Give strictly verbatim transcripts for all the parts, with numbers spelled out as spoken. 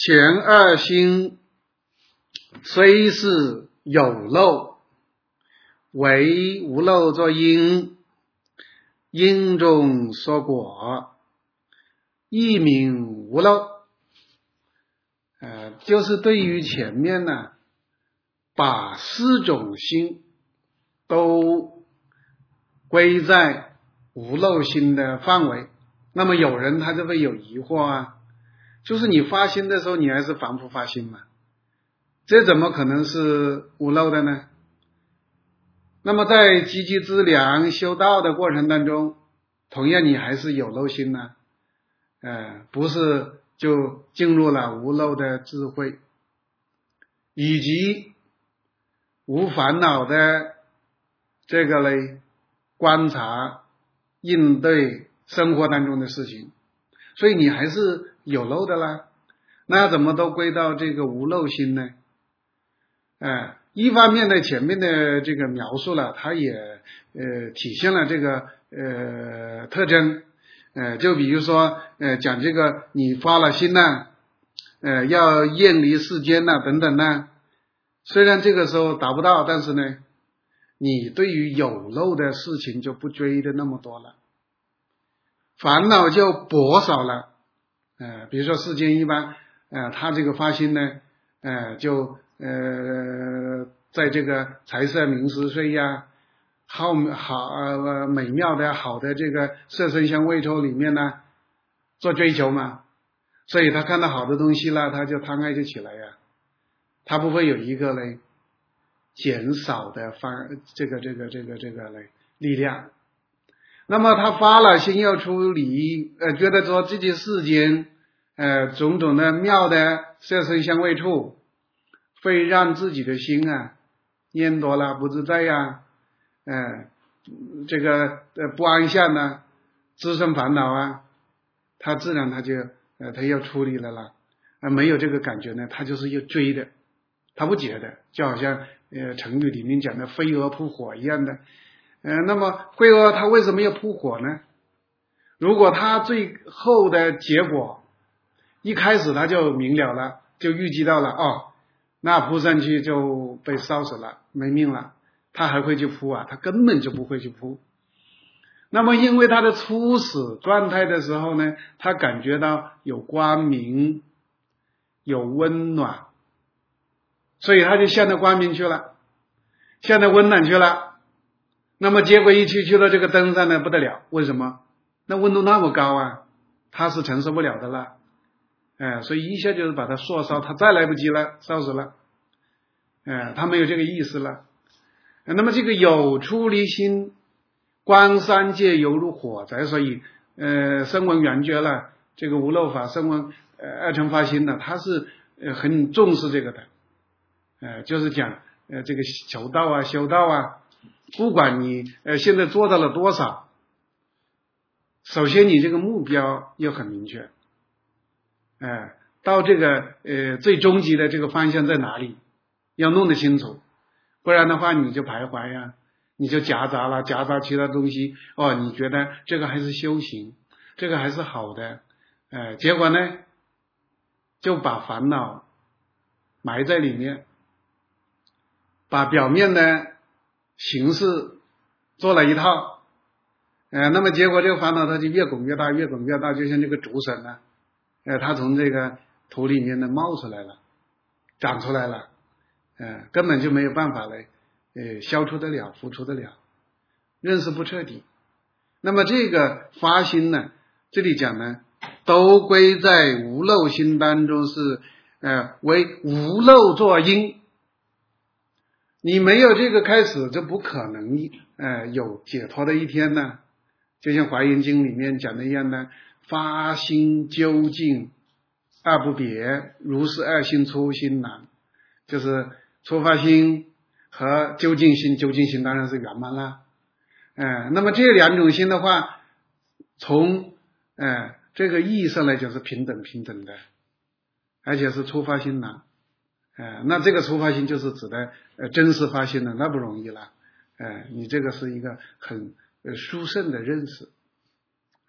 前二心虽是有漏，唯无漏作因，因中说果，亦名无漏。呃，就是对于前面呢，把四种心都归在无漏心的范围。那么有人他就会有疑惑啊，就是你发心的时候，你还是反复发心嘛，这怎么可能是无漏的呢？那么在积极资粮修道的过程当中，同样你还是有漏心呢，呃，不是就进入了无漏的智慧，以及无烦恼的这个嘞观察应对生活当中的事情，所以你还是有漏的啦。那怎么都归到这个无漏心呢？呃，一方面呢，前面的这个描述了，它也呃体现了这个呃特征。呃，就比如说呃讲这个你发了心呐，呃要厌离世间呐等等呐，虽然这个时候达不到，但是呢，你对于有漏的事情就不追的那么多了，烦恼就薄少了。呃，比如说世间一般，呃，他这个发心呢，呃，就呃，在这个财色名食睡呀，好好呃美妙的好的这个色声香味触里面呢，做追求嘛，所以他看到好的东西了，他就贪爱就起来呀，他不会有一个嘞减少的方这个这个这个这个嘞力量。那么他发了心要出离，呃，觉得说自己世间呃种种的妙的色声香味触，会让自己的心啊颠夺了不自在呀，呃这个呃不安详呢，滋生烦恼啊，他自然他就呃他要出离了啦。呃没有这个感觉呢，他就是要追的，他不觉得，就好像呃成语里面讲的飞蛾扑火一样的。呃，那么飞蛾它为什么要扑火呢？如果它最后的结果一开始它就明了了，就预计到了，哦，那扑上去就被烧死了，没命了，它还会去扑啊？它根本就不会去扑。那么因为它的初始状态的时候呢，它感觉到有光明有温暖，所以它就向着光明去了，向着温暖去了。那么结果一去去到这个灯上呢，不得了，为什么？那温度那么高啊，它是承受不了的了，哎，所以一下就是把它灼烧，它再来不及了，烧死了，哎，它没有这个意思了。那么这个有出离心，观三界犹如火灾，所以呃，声闻缘觉了，这个无漏法声闻呃二乘发心呢，它是呃很重视这个的，呃，就是讲呃这个求道啊修道啊，不管你呃现在做到了多少，首先你这个目标要很明确，哎、呃，到这个呃最终极的这个方向在哪里，要弄得清楚，不然的话你就徘徊呀、啊，你就夹杂了，夹杂其他东西，哦，你觉得这个还是修行，这个还是好的，呃，结果呢，就把烦恼埋在里面，把表面的形式做了一套，呃，那么结果这个烦恼它就越滚越大，越滚越大，就像这个竹笋呢，呃，它从这个土里面呢冒出来了，长出来了，呃，根本就没有办法来，呃，消除得了，付出得了，认识不彻底。那么这个发心呢，这里讲呢，都归在无漏心当中是，呃，为无漏作因。你没有这个开始，就不可能呃有解脱的一天呢。就像《华严经》里面讲的一样的，发心究竟二不别，如是二心出心难。就是出发心和究竟心，究竟心当然是圆满了。呃，那么这两种心的话，从呃这个意义上来讲是平等平等的，而且是出发心难。呃，那这个出发心就是指的呃真实发心的，那不容易了。呃，你这个是一个很呃殊胜的认识。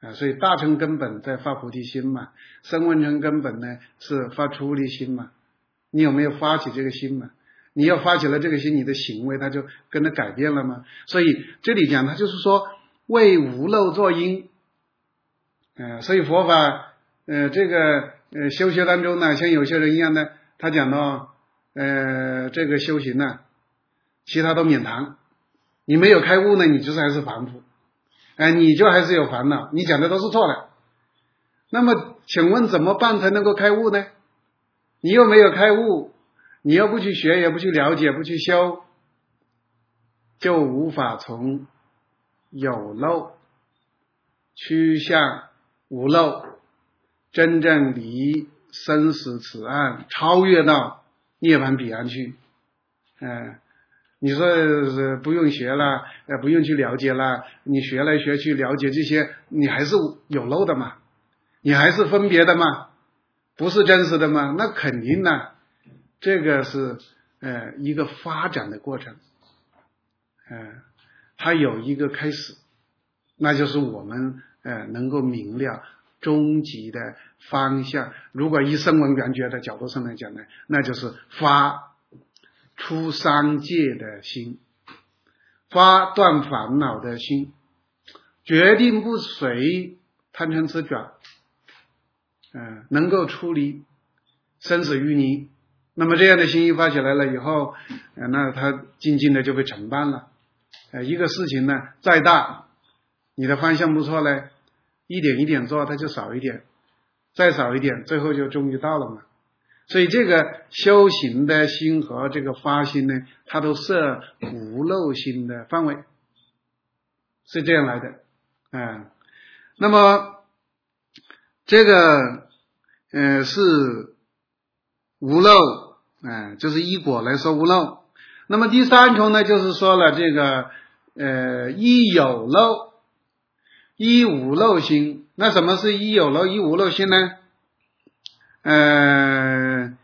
啊，所以大乘根本在发菩提心嘛，声闻乘根本呢是发出离心嘛。你有没有发起这个心嘛？你要发起了这个心，你的行为它就跟着改变了嘛。所以这里讲，它就是说为无漏作因。呃，所以佛法呃这个呃修学当中呢，像有些人一样呢，他讲到呃这个修行呢，其他都免谈，你没有开悟呢，你就是还是凡夫，哎、呃，你就还是有烦恼，你讲的都是错的。那么请问怎么办才能够开悟呢？你又没有开悟，你又不去学，也不去了解，不去修，就无法从有漏趋向无漏，真正离生死此岸，超越到涅槃彼岸去。呃你说、呃、不用学了，呃不用去了解了，你学来学去了解这些，你还是有漏的嘛，你还是分别的嘛，不是真实的嘛，那肯定呢，这个是呃一个发展的过程，呃它有一个开始，那就是我们呃能够明了终极的方向。如果以声闻缘觉的角度上来讲呢，那就是发出三界的心，发断烦恼的心，决定不随贪嗔痴转，呃能够出离生死淤泥。那么这样的心一发起来了以后，呃那它静静的就被承办了。呃一个事情呢再大，你的方向不错嘞，一点一点做，它就少一点，再少一点，最后就终于到了嘛。所以这个修行的心和这个发心呢，它都设无漏心的范围，是这样来的。嗯，那么这个呃是无漏，嗯，就是依果来说无漏。那么第三重呢，就是说了这个呃依有漏依无漏心。那什么是依有漏依无漏心呢？呃，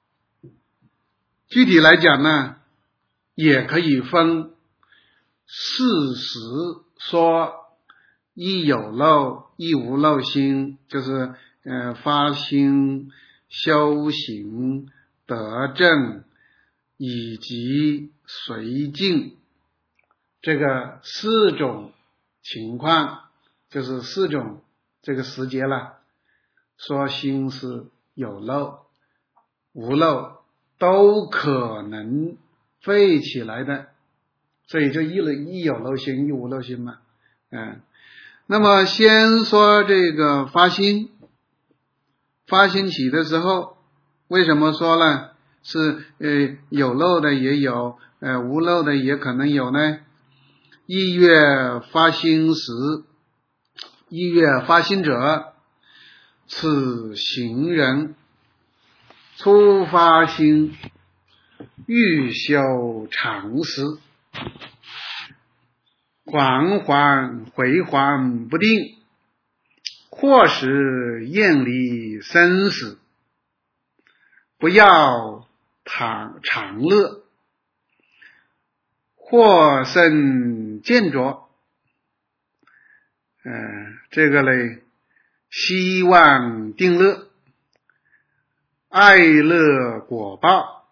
具体来讲呢，也可以分事实说依有漏依无漏心，就是呃发心、修行、得正以及随境，这个四种情况，就是四种这个时节了，说心是有漏无漏都可能废起来的，所以就一一有漏心一无漏心嘛。嗯，那么先说这个发心，发心起的时候，为什么说呢？是呃有漏的也有，呃无漏的也可能有呢？一月发心时，一月发心者，此行人初发心，欲修常时，缓缓回缓不定，或使厌离生死，不要常常乐，或生见着，呃，这个嘞，希望定乐，爱乐果报，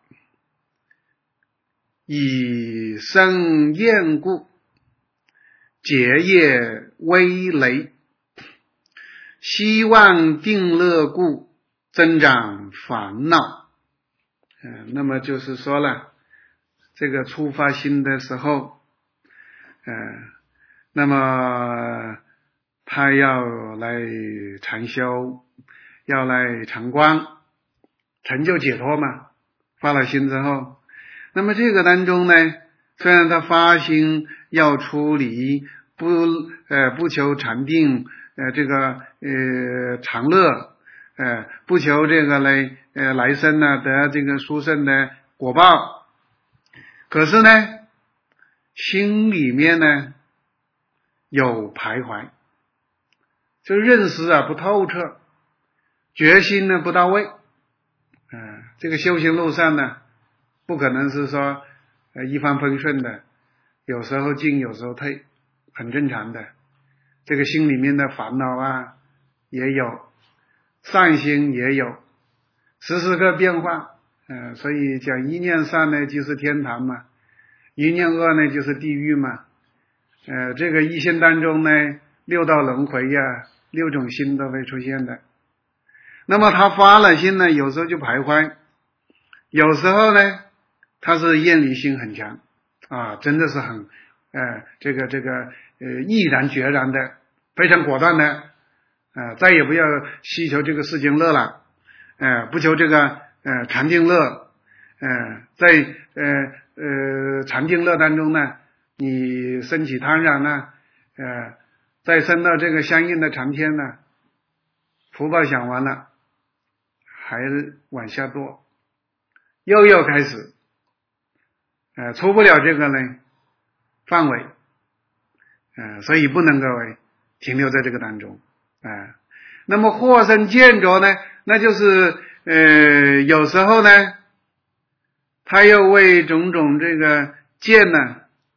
以生厌故，结业微累，希望定乐故，增长烦恼。呃，那么就是说了，这个初发心的时候，呃，那么他要来禅修，要来禅观，成就解脱嘛。发了心之后，那么这个当中呢，虽然他发心要出离，不呃不求禅定，呃这个呃常乐，呃不求这个来呃来生呢得这个殊胜的果报，可是呢，心里面呢有徘徊，就认识啊不透彻，决心呢不到位，嗯、呃，这个修行路上呢，不可能是说呃一帆风顺的，有时候进有时候退，很正常的。 这个心里面的烦恼啊也有，善心也有，时时刻变化。呃，所以讲一念善呢就是天堂嘛，一念恶呢就是地狱嘛。呃，这个一心当中呢，六道轮回呀、啊，六种心都会出现的。那么他发了心呢，有时候就徘徊，有时候呢，他是厌离心很强啊，真的是很呃这个这个呃毅然决然的，非常果断的，呃再也不要希求这个世间乐了，呃不求这个呃禅定乐，呃在呃呃禅定乐当中呢，你升起贪婪呢，呃再升到这个相应的禅天呢，福报享完了，还往下堕，又要开始，呃出不了这个呢范围，呃所以不能够停留在这个当中啊、呃。那么获胜见着呢，那就是呃有时候呢，他又为种种这个见呢，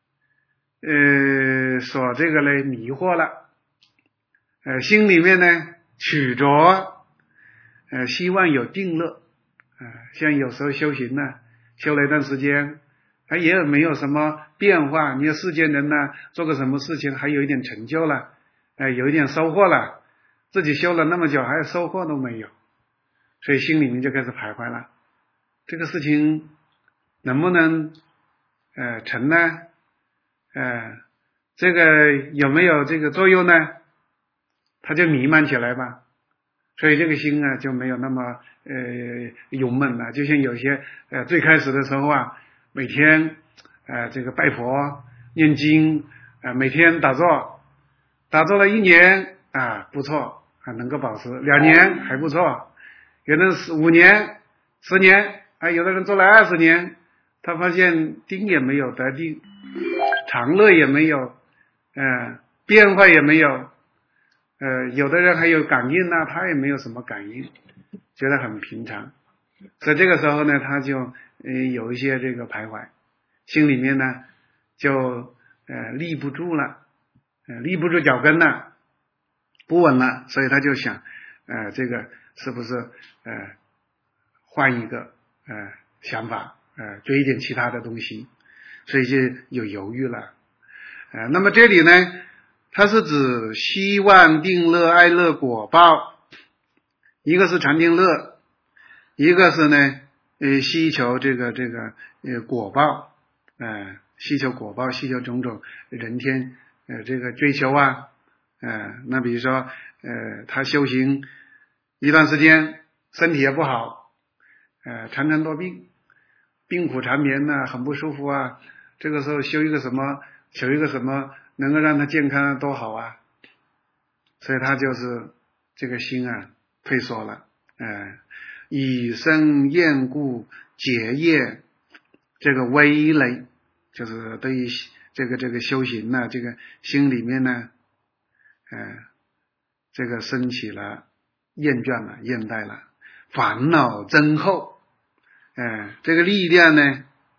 呃所这个呢迷惑了，呃心里面呢取着，呃希望有定乐，呃像有时候修行呢，修了一段时间，还也没有什么变化，你世间人呢做个什么事情还有一点成就了，呃有一点收获了，自己修了那么久还有收获都没有，所以心里面就开始徘徊了，这个事情能不能呃成呢？呃这个有没有这个作用呢？他就弥漫起来吧，所以这个心啊就没有那么呃勇猛了。就像有些呃最开始的时候啊，每天呃这个拜佛念经呃每天打坐，打坐了一年啊不错啊能够保持，两年还不错，有的是五年十年啊，有的人做了二十年，他发现定也没有得定，常乐也没有，呃变化也没有，呃有的人还有感应呢、啊，他也没有什么感应，觉得很平常，所以这个时候呢他就呃有一些这个徘徊，心里面呢就呃立不住了，呃立不住脚跟了，不稳了，所以他就想呃这个是不是呃换一个呃想法，呃追一点其他的东西，所以就有犹豫了。呃那么这里呢它是指希望定乐爱乐果报，一个是禅定乐，一个是呢呃希求这个这个呃果报，呃希求果报，希求种种人天呃这个追求啊，呃那比如说呃他修行一段时间身体也不好，呃常常多病，病苦缠绵呢、啊、很不舒服啊，这个时候修一个什么，求一个什么能够让他健康多好啊，所以他就是这个心啊退缩了，呃以身厌故结业，这个危累，就是对于这个这个修行呢、啊、这个心里面呢呃这个升起了厌倦了，厌怠了，烦恼增厚，呃这个力量呢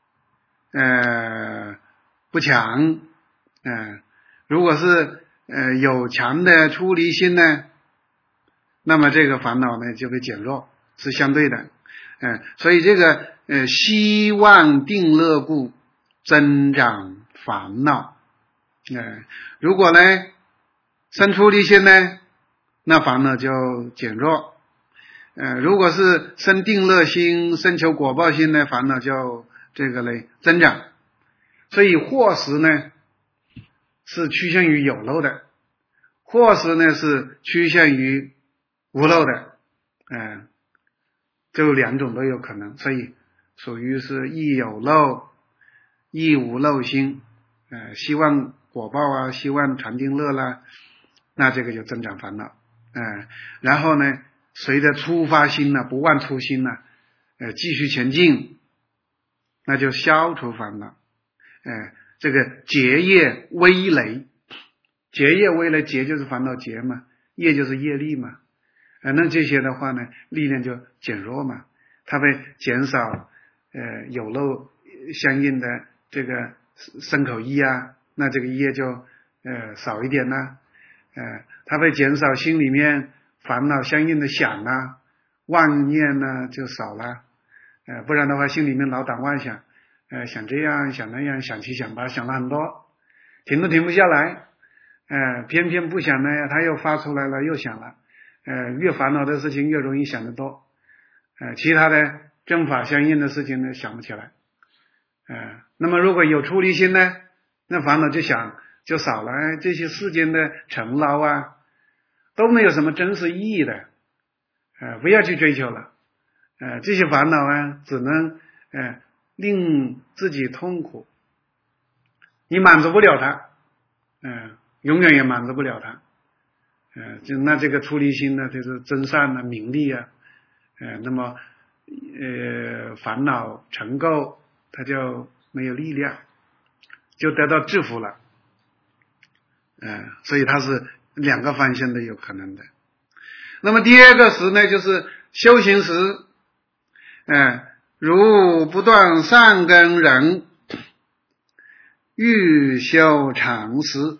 呃不强，呃如果是呃有强的出离心呢，那么这个烦恼呢就会减弱，是相对的，呃所以这个呃希望定乐故增长烦恼，呃如果呢生出离心呢，那烦恼就减弱，呃如果是生定乐心生求果报心呢，烦恼就这个嘞增长，所以惑识呢是趋向于有漏的，惑识呢是趋向于无漏的，呃就两种都有可能，所以属于是亦有漏亦无漏心，呃希望果报啊，希望禅定乐啦，那这个就增长烦恼，呃然后呢随着出发心呢、啊、不忘初心呢、啊、呃继续前进，那就消除烦恼，呃这个结业危累，结业危累，结就是烦恼结嘛，业就是业力嘛，呃那这些的话呢力量就减弱嘛，它会减少呃有漏相应的这个身口意啊，那这个业就呃少一点啦， 呃，它会减少心里面烦恼相应的想啊，妄念呢就少了，呃，不然的话心里面老打妄想，呃，想这样想那样，想七想八，想了很多，停都停不下来，呃，偏偏不想呢，他又发出来了，又想了，呃，越烦恼的事情越容易想得多，呃，其他的正法相应的事情呢想不起来，呃，那么如果有出离心呢，那烦恼就想就少了，哎，这些世间的尘劳啊都没有什么真实意义的，呃，不要去追求了，呃，这些烦恼啊只能呃令自己痛苦，你满足不了它，嗯、呃，永远也满足不了它，呃，就那这个出离心呢，就是真善啊、名利啊，呃，那么呃烦恼尘垢，它就没有力量，就得到制服了，呃，所以它是两个方向都有可能的。那么第二个时呢，就是修行时，呃，如不断善根人，欲修常时，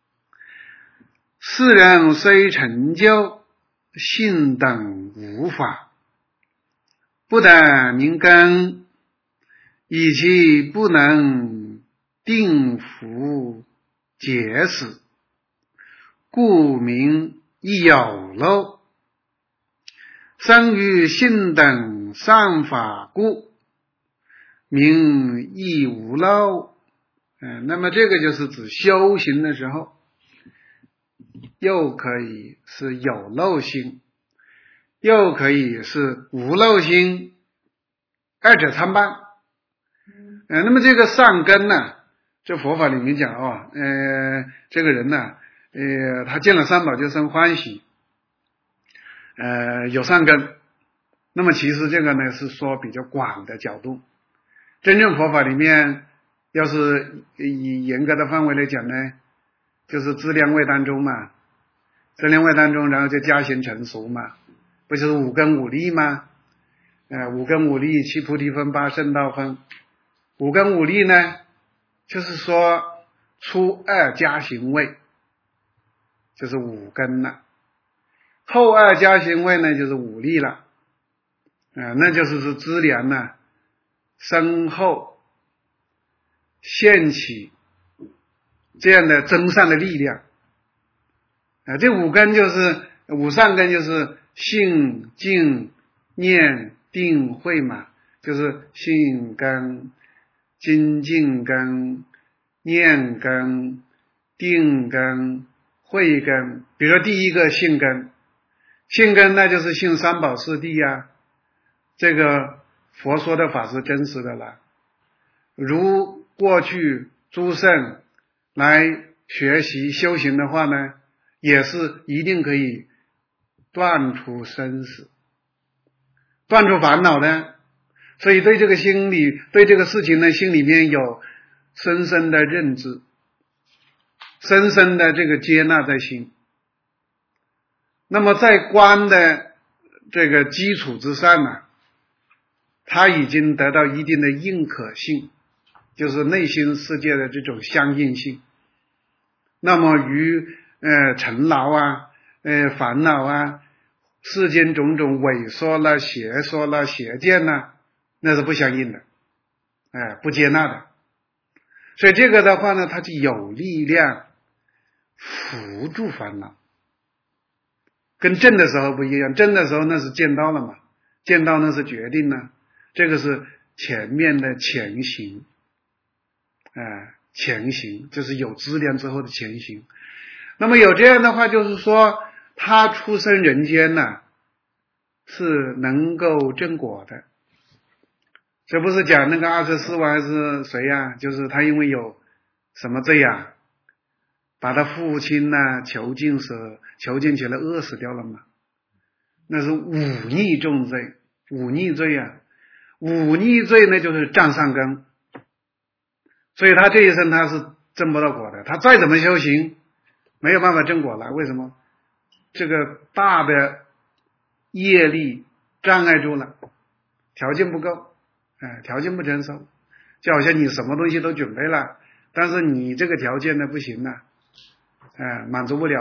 世人虽成就，性等无法，不得明根，以其不能定伏解死，故名亦有漏。生于性等善法故，名亦无漏。呃，那么这个就是指修行的时候，又可以是有漏心，又可以是无漏心，二者参半。呃，那么这个善根呢，这佛法里面讲哦，呃，这个人呢，呃，他见了三宝就生欢喜，呃，有善根。那么其实这个呢是说比较广的角度，真正佛法里面，要是以严格的范围来讲呢，就是资粮位当中嘛，资粮位当中，然后就加行成熟嘛，不就是五根五力吗？呃，五根五力，七菩提分，八圣道分。五根五力呢，就是说初二加行位，就是五根了；后二加行位呢，就是五力了。呃，那就是是资粮呢，身后现起这样的增上的力量。啊、呃，这五根就是五善根，就是信、静、念、定、慧嘛，就是信根、精进根、念根、定根、慧根。比如说第一个信根，信根那就是信三宝四谛呀，这个佛说的法是真实的了。如过去诸圣来学习修行的话呢，也是一定可以断除生死，断除烦恼的。所以对这个心理，对这个事情呢，心里面有深深的认知，深深的这个接纳在心。那么在观的这个基础之上呢，他已经得到一定的应可性，就是内心世界的这种相应性。那么与呃尘劳啊、呃烦恼啊、世间种种萎缩了、邪说了、邪见呢，那是不相应的，哎、呃，不接纳的。所以这个的话呢，它就有力量扶住烦恼，跟正的时候不一样。正的时候那是见到了嘛，见到那是决定呢，这个是前面的前行，哎、呃，前行就是有资粮之后的前行。那么有这样的话，就是说他出生人间呢，是能够正果的。这不是讲那个二十四王还是谁呀、啊？就是他因为有什么罪呀、啊，把他父亲呢、啊、囚禁死，囚禁起来饿死掉了嘛？那是忤逆重罪，忤逆罪啊，忤逆罪呢就是占上根，所以他这一生他是证不到果的，他再怎么修行，没有办法证果了。为什么？这个大的业力障碍住了，条件不够。哎，条件不成熟，就好像你什么东西都准备了，但是你这个条件呢不行啊，哎，满足不了啊，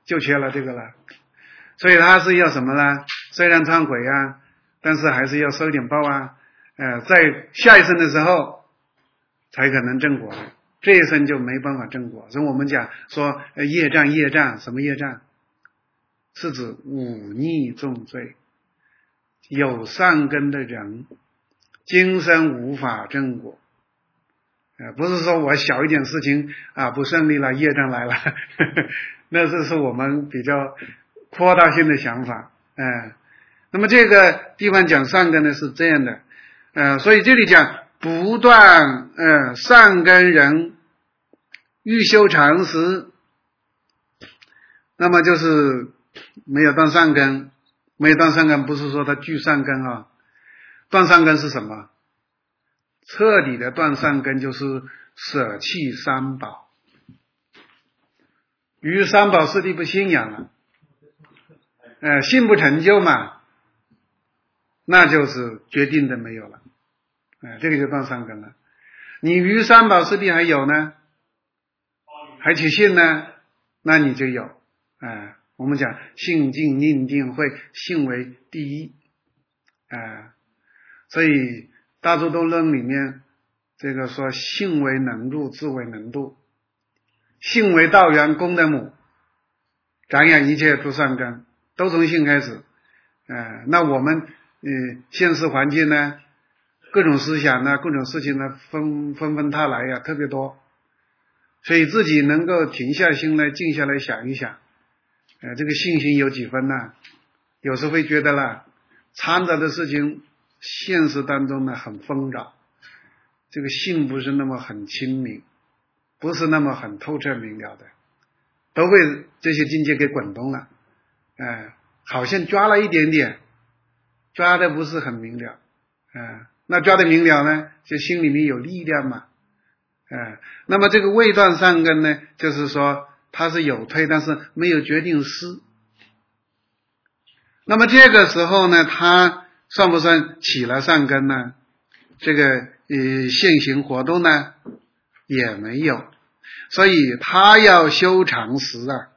就缺了这个了。所以他是要什么呢？虽然忏悔啊，但是还是要收点报啊，呃，在下一生的时候才可能正果的，这一生就没办法正果。所以我们讲说呃业障业障，什么业障？是指忤逆重罪，有善根的人今生无法正果。呃，不是说我小一点事情啊不顺利了，业障来了，呵呵，那这是我们比较扩大性的想法。嗯、呃，那么这个地方讲善根呢是这样的，呃，所以这里讲不断呃善根人欲修常识，那么就是没有断善根，没有断善根不是说他具善根啊，断善根是什么？彻底的断善根就是舍弃三宝，于三宝四谛不信仰了，呃，信不成就嘛，那就是决定的没有了，呃，这个就断善根了。你于三宝四谛还有呢，还起信呢，那你就有，呃，我们讲信静念定慧，信为第一，呃，所以大智度论里面这个说信为能入，智为能度，信为道源，功德母，长养一切诸善根，都从信开始。呃，那我们呃现实环境呢，各种思想呢，各种事情呢，纷纷纷沓来呀，特别多，所以自己能够停下心来，静下来想一想，呃，这个信心有几分呢？有时会觉得啦，掺杂的事情现实当中呢很纷扰，这个性不是那么很清明，不是那么很透彻明了的，都被这些境界给滚动了，呃，好像抓了一点点，抓的不是很明了，呃，那抓的明了呢，就心里面有力量嘛，呃，那么这个未断善根呢，就是说它是有退，但是没有决定失。那么这个时候呢，他算不算起了善根呢？这个呃现行活动呢也没有，所以他要修常识啊，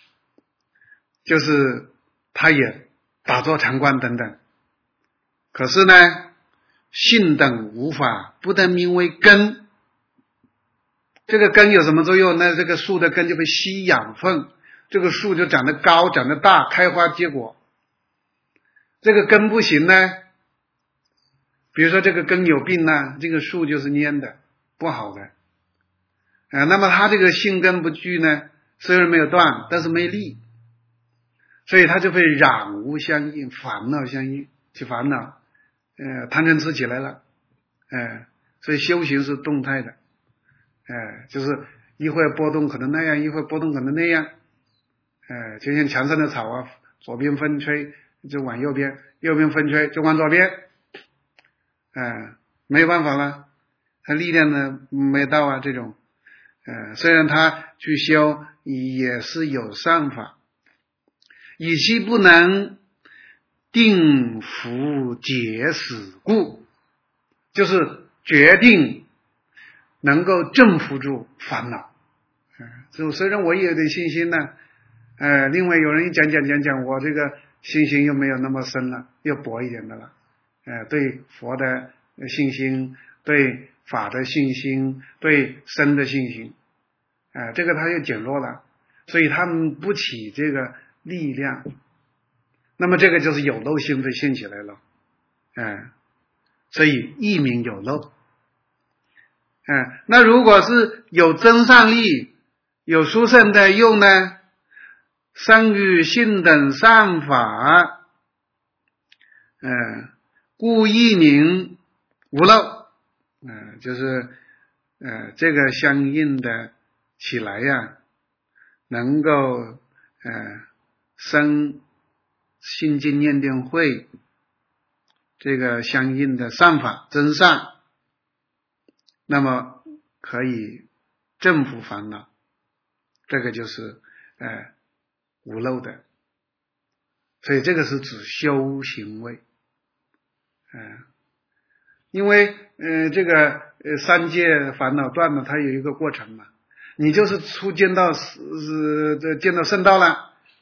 就是他也打坐禅观等等，可是呢性等无法，不得名为根。这个根有什么作用？那这个树的根就被吸养分，这个树就长得高长得大，开花结果。这个根不行呢，比如说这个根有病呢，这个树就是蔫的不好的，呃、那么它这个性根不具呢，虽然没有断，但是没力，所以它就会染污相应，烦恼相应，去烦恼，呃，贪嗔痴起来了，呃，所以修行是动态的，呃，就是一会儿波动可能那样，一会儿波动可能那样，呃，就像墙上的草啊，左边风吹就往右边，右边风吹就往左边，呃，没有办法了，他力量呢没到啊，这种，呃，虽然他去修也是有善法，以其不能定伏解死故，就是决定能够征服住烦恼，呃，就虽然我也有点信心呢，呃，另外有人一讲讲讲讲，我这个信心又没有那么深了，又薄一点的了，呃，对佛的信心，对法的信心，对身的信心，呃，这个他又减弱了，所以他们不起这个力量，那么这个就是有漏性会现起来了，呃，所以一名有漏，呃，那如果是有真善力，有殊胜的用呢，生于性等善法，呃，故一名无漏，呃，就是呃这个相应的起来呀，能够呃生心经念定慧这个相应的善法真善，那么可以征服烦恼，这个就是呃无漏的，所以这个是指修行位，呃，因为呃这个呃三界烦恼断了，它有一个过程嘛，你就是初见到是这见到圣道了，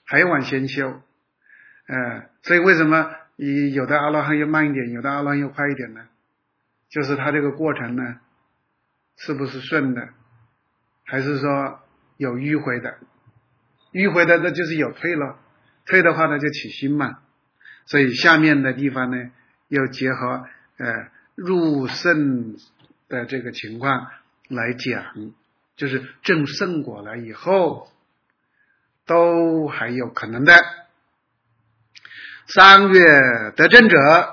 还要往先修。呃，所以为什么有的阿罗汉要慢一点，有的阿罗汉要快一点呢？就是他这个过程呢，是不是顺的，还是说有迂回的？迂回的那就是有退了，退的话呢就起心嘛。所以下面的地方呢，又结合呃入圣的这个情况来讲，就是证圣果了以后，都还有可能的。三月得证者，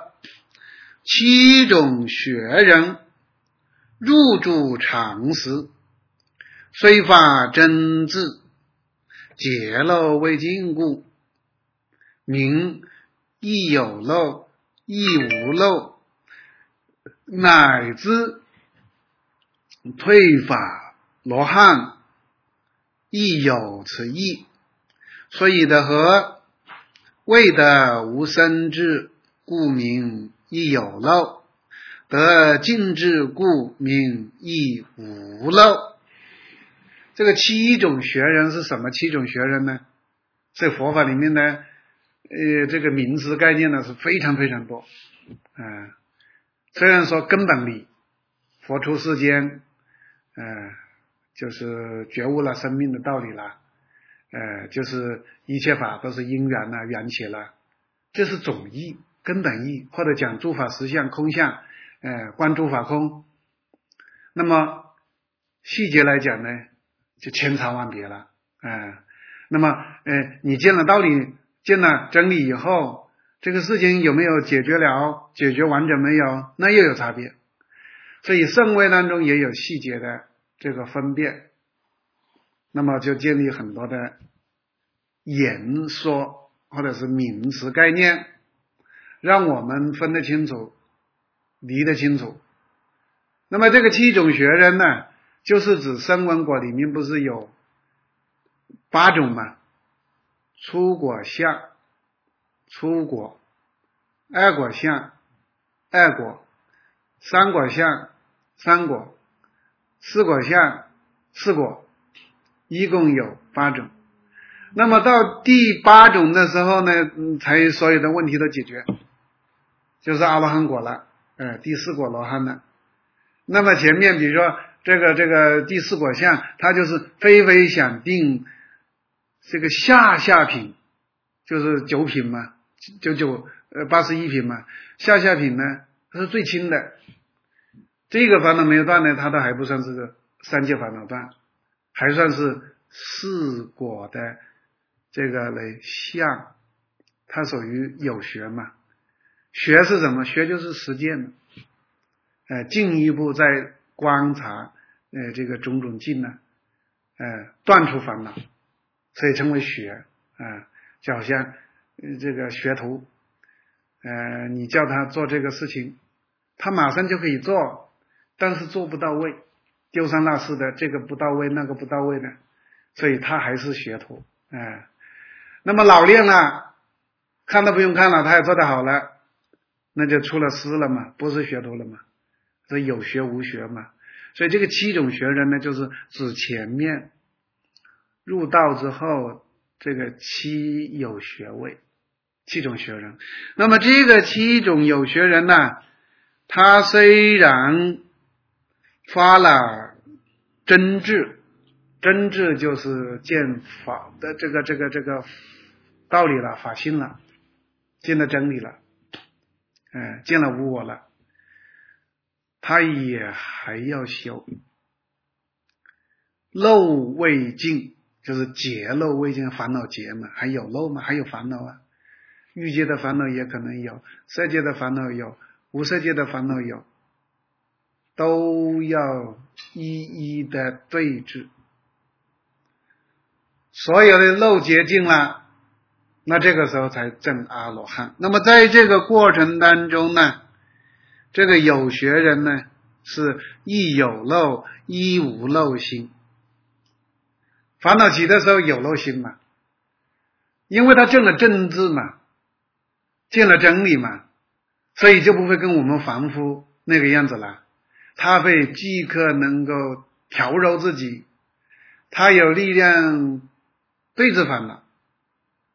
七种学人入住常识，虽发真智，解漏未尽故，名亦有漏亦无漏，乃至退法罗汉亦有此意。所以的和未得无生智，故名亦有漏；得尽智，故名亦无漏。这个七种学人是什么七种学人呢？在佛法里面呢，呃，这个名词概念呢是非常非常多。啊、呃，虽然说根本理，佛出世间，呃，就是觉悟了生命的道理了。呃，就是一切法都是因缘啊，缘起了，这是总义、根本义，或者讲诸法实相、空相，呃，观诸法空。那么细节来讲呢，就千差万别了，呃，那么呃，你见了道理、见了真理以后，这个事情有没有解决了、解决完整没有？那又有差别。所以圣位当中也有细节的这个分辨。那么就建立很多的言说或者是名词概念，让我们分得清楚，离得清楚。那么这个七种学人呢，就是指声闻果里面不是有八种吗？初果相、初果、二果相、二果、三果相、三果、四果相、四果，一共有八种。那么到第八种的时候呢，才所有的问题都解决，就是阿罗汉果了，呃，第四果罗汉了。那么前面比如说这个这个第四果相，它就是非非想定这个下下品，就是九品嘛，九九呃八十一品嘛，下下品呢它是最轻的，这个烦恼没有断呢，它都还不算是个三界烦恼断，还算是四果的这个类相，它属于有学嘛。学是什么？学就是实践，呃，进一步再观察，呃，这个种种境呢，呃，断除烦恼，所以称为学啊、呃。就好像、呃、这个学徒，呃，你叫他做这个事情，他马上就可以做，但是做不到位，丢三落四的，这个不到位，那个不到位的，所以他还是学徒，哎、呃，那么老练了，看都不用看了，他也做得好了，那就出了师了嘛，不是学徒了嘛，这有学无学嘛。所以这个七种学人呢，就是指前面入道之后这个七有学位，七种学人。那么这个七种有学人呢，他虽然发了真智，真智就是见法的这个这个这个道理了，法性了，见了真理了，呃，见了无我了，他也还要修漏未尽，就是结漏未尽，烦恼结嘛，还有漏嘛，还有烦恼啊，欲界的烦恼也可能有，色界的烦恼有，无色界的烦恼有，都要一一的对治。所有的漏结尽了，那这个时候才证阿罗汉。那么在这个过程当中呢，这个有学人呢是亦有漏亦无漏心。烦恼起的时候有漏心嘛，因为他证了正智嘛，见了真理嘛，所以就不会跟我们凡夫那个样子了，他会即刻能够调柔自己，他有力量对治烦恼，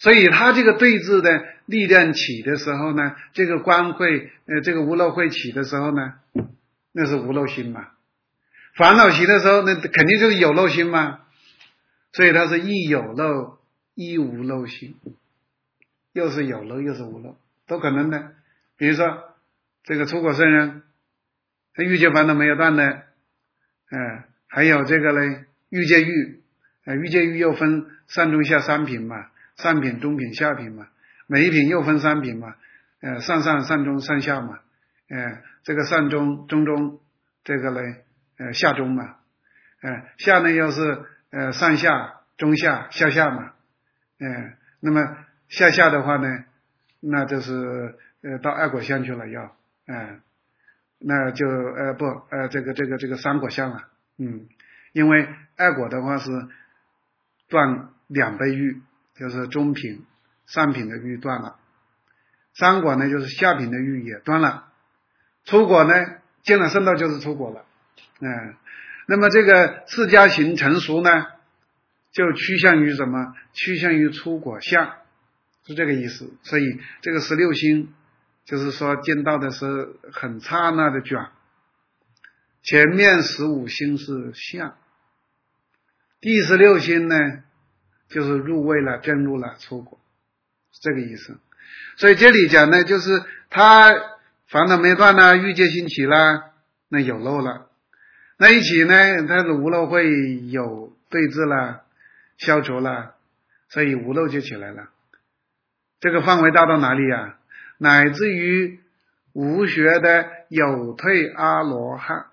所以他这个对峙的力量起的时候呢，这个观会呃这个无漏会起的时候呢，那是无漏心嘛。烦恼起的时候，那肯定就是有漏心嘛。所以它是亦有漏亦无漏心，又是有漏又是无漏，都可能的。比如说这个出果圣人，他欲界烦恼没有断的，呃，还有这个呢欲界欲，呃，欲界欲又分上中下三品嘛，上品中品下品嘛，每一品又分三品嘛，呃，上上上中上下嘛，呃，这个上中中中，这个呢呃下中嘛，呃，下呢又是呃上下中下下下嘛，呃，那么下下的话呢，那就是呃到二果相去了要，呃，那就呃不呃这个这个这个三果相了，嗯，因为二果的话是断两倍欲，就是中品上品的欲断了，三果呢就是下品的欲也断了，出果呢见了圣道就是出果了，嗯、呃，那么这个四加行成熟呢，就趋向于什么？趋向于出果相，是这个意思。所以这个十六星就是说见到的是很刹那的卷，前面十五星是相，第十六星呢就是入位了，证入了出果，是这个意思。所以这里讲呢，就是他烦恼没断呢，欲界心起了，那有漏了，那一起呢，他的无漏会有对峙了，消除了，所以无漏就起来了。这个范围大到哪里啊？乃至于无学的有退阿罗汉，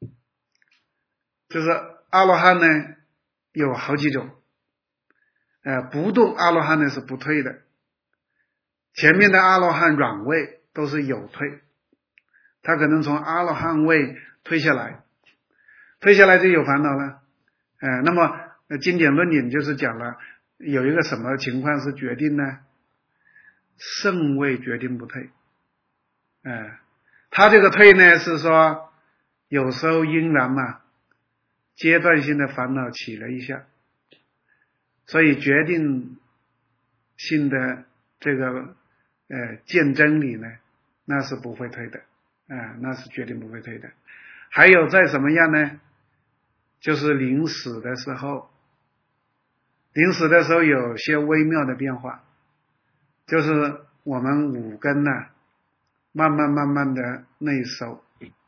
就是阿罗汉呢有好几种，呃，不动阿罗汉呢是不退的，前面的阿罗汉软位都是有退，他可能从阿罗汉位退下来，退下来就有烦恼了，呃，那么经典论点就是讲了有一个什么情况是决定呢？圣位决定不退，呃，他这个退呢是说有时候因缘嘛，阶段性的烦恼起了一下，所以决定性的这个呃见真理呢，那是不会退的，啊、呃，那是决定不会退的。还有在什么样呢？就是临死的时候，临死的时候有些微妙的变化，就是我们五根呢、啊，慢慢慢慢的内收，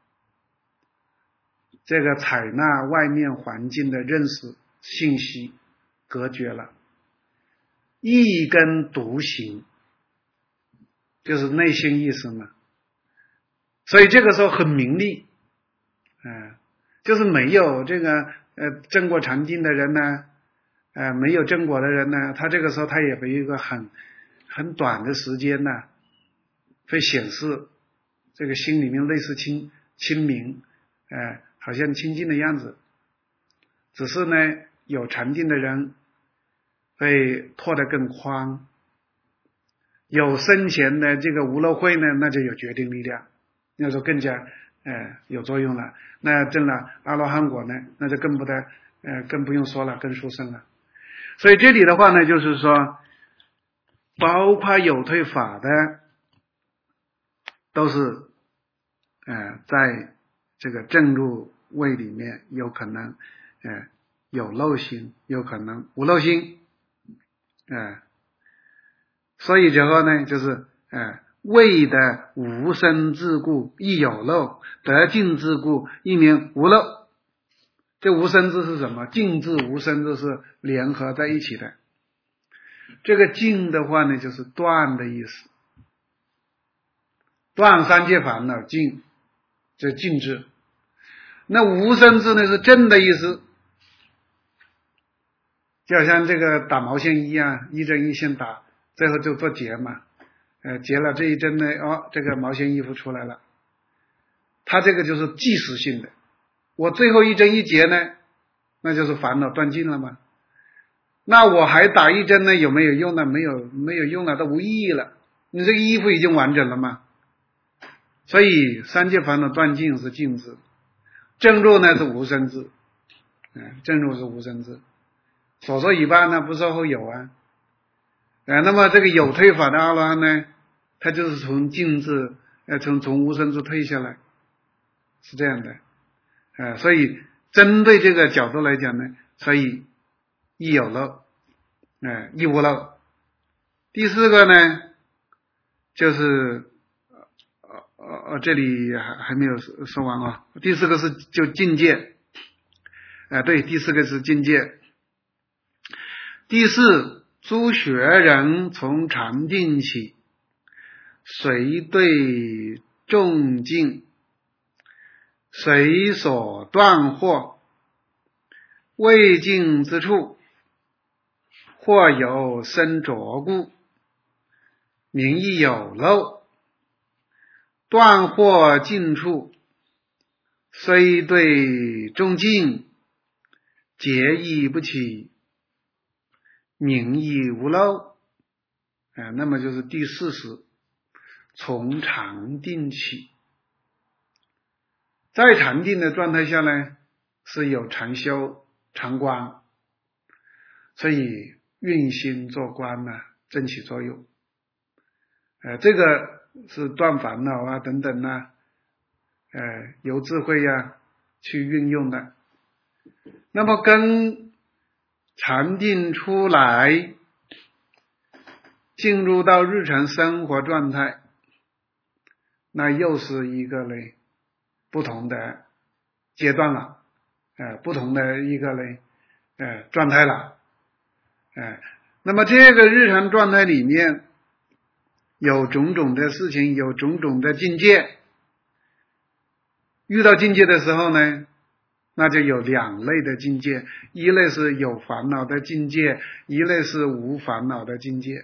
这个采纳外面环境的认识信息隔绝了，一根独行，就是内心意识嘛。所以这个时候很明利，嗯、呃，就是没有这个呃证过禅定的人呢，呃没有证果的人呢，他这个时候他也有一个很很短的时间呢，会显示这个心里面类似清清明，呃好像清净的样子，只是呢有禅定的人会拓得更宽，有生前的这个无漏慧呢，那就有决定力量，那就更加呃有作用了。那证了阿罗汉果呢，那就更不得呃更不用说了，更殊胜了。所以这里的话呢，就是说包括有退法的都是呃在这个正入位里面有可能呃有漏心，有可能无漏心，呃所以之后呢，就是呃位的无生之故亦有漏，得净之故亦名无漏。这无生之是什么？净字无生之是联合在一起的。这个净的话呢，就是断的意思，断三界烦恼净，这净字。那无生之呢是正的意思，就好像这个打毛线一样，一针一线打，最后就做结嘛，呃，结了这一针呢，哦，这个毛线衣服出来了。它这个就是即时性的，我最后一针一结呢，那就是烦恼断尽了嘛。那我还打一针呢，有没有用呢？没有，没有用了，都无意义了。你这个衣服已经完整了嘛。所以三界烦恼断尽是净字，正入呢是无生字，嗯，正入是无生字。所说一半呢，不受后有啊。 呃，那么这个有退法的阿罗汉呢，他就是从尽智，呃，从从无生智退下来，是这样的，呃，所以针对这个角度来讲呢，所以亦有漏，呃，亦无漏。第四个呢，就是呃呃呃，这里还还没有说完啊。第四个是就境界，呃，对，第四个是境界。第四，诸学人从禅定起，随对众境，随所断惑，未尽之处，或有生着故，名亦有漏。断惑尽处，虽对众境，结亦不起，名亦无漏。呃、那么就是第四识，从禅定起。在禅定的状态下呢，是有禅修禅观，所以运心做观呢，正起作用。呃，这个是断烦恼啊等等啊，呃，由智慧啊去运用的。那么跟禅定出来，进入到日常生活状态，那又是一个嘞不同的阶段了，呃，不同的一个嘞呃状态了，呃，那么这个日常状态里面有种种的事情，有种种的境界。遇到境界的时候呢，那就有两类的境界，一类是有烦恼的境界，一类是无烦恼的境界。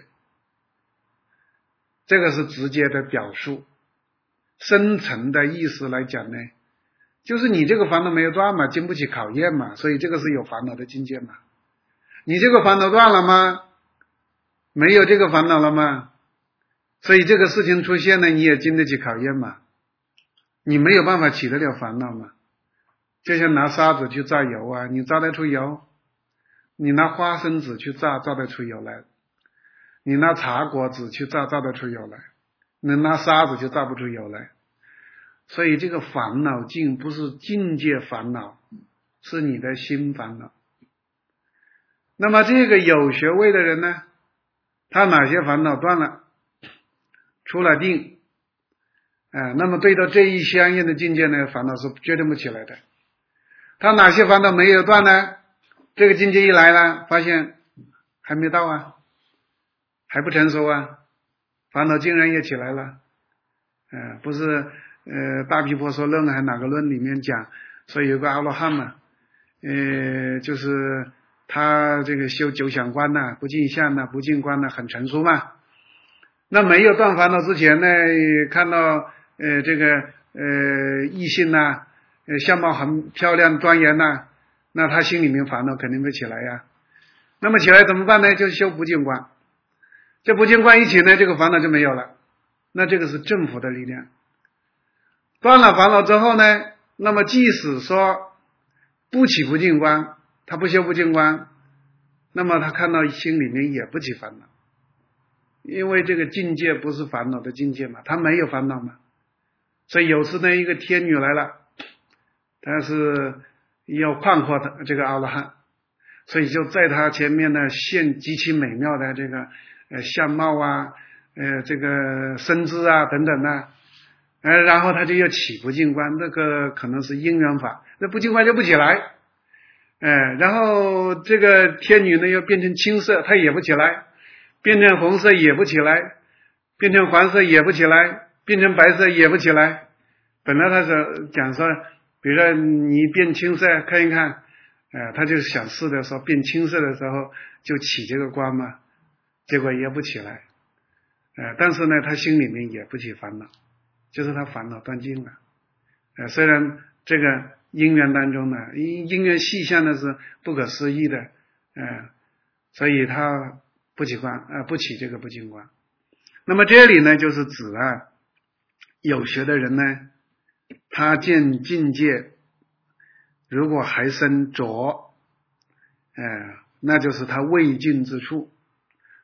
这个是直接的表述。深层的意思来讲呢，就是你这个烦恼没有断嘛，经不起考验嘛，所以这个是有烦恼的境界嘛。你这个烦恼断了吗？没有这个烦恼了吗？所以这个事情出现了，你也经得起考验嘛，你没有办法起得了烦恼嘛。就像拿沙子去榨油啊，你榨得出油？你拿花生籽去榨，榨得出油来？你拿茶果子去榨，榨得出油来？你拿沙子就榨不出油来。所以这个烦恼境不是境界烦恼，是你的心烦恼。那么这个有学位的人呢，他哪些烦恼断了，出了定，呃，那么对到这一相应的境界呢，烦恼是决定不起来的。他哪些烦恼没有断呢？这个境界一来了，发现还没到啊，还不成熟啊，烦恼竟然也起来了。呃，不是呃大毗婆娑论还哪个论里面讲说有个阿罗汉嘛，呃，就是他这个修九想观呐、不净相呐、不净观呐，很成熟嘛。那没有断烦恼之前呢，看到呃这个呃异性呐、呃相貌很漂亮庄严呐，那他心里面烦恼肯定会起来呀。那么起来怎么办呢？就修不净观。这不净观一起呢，这个烦恼就没有了。那这个是正佛的力量。断了烦恼之后呢，那么即使说不起不净观，他不修不净观，那么他看到心里面也不起烦恼。因为这个境界不是烦恼的境界嘛，他没有烦恼嘛。所以有次呢，一个天女来了，他是要困惑他这个阿罗汉，所以就在他前面呢现极其美妙的这个呃相貌啊，呃这个身姿啊等等啊，呃然后他就要起不净观，那个可能是因缘法，那不净观就不起来，呃然后这个天女呢又变成青色，它也不起来。变成红色也不起来，变成黄色也不起来，变成白色也不起来。本来他是讲说，比如说你变青色看一看，呃，他就想试的时候变青色的时候就起这个光嘛，结果也不起来，呃，但是呢，他心里面也不起烦恼，就是他烦恼断尽了。呃，虽然这个因缘当中呢，因因缘细项呢是不可思议的，呃，所以他不起观，呃，不起这个不净观。那么这里呢，就是指啊，有学的人呢，他见境界，如果还生着，呃，那就是他未尽之处。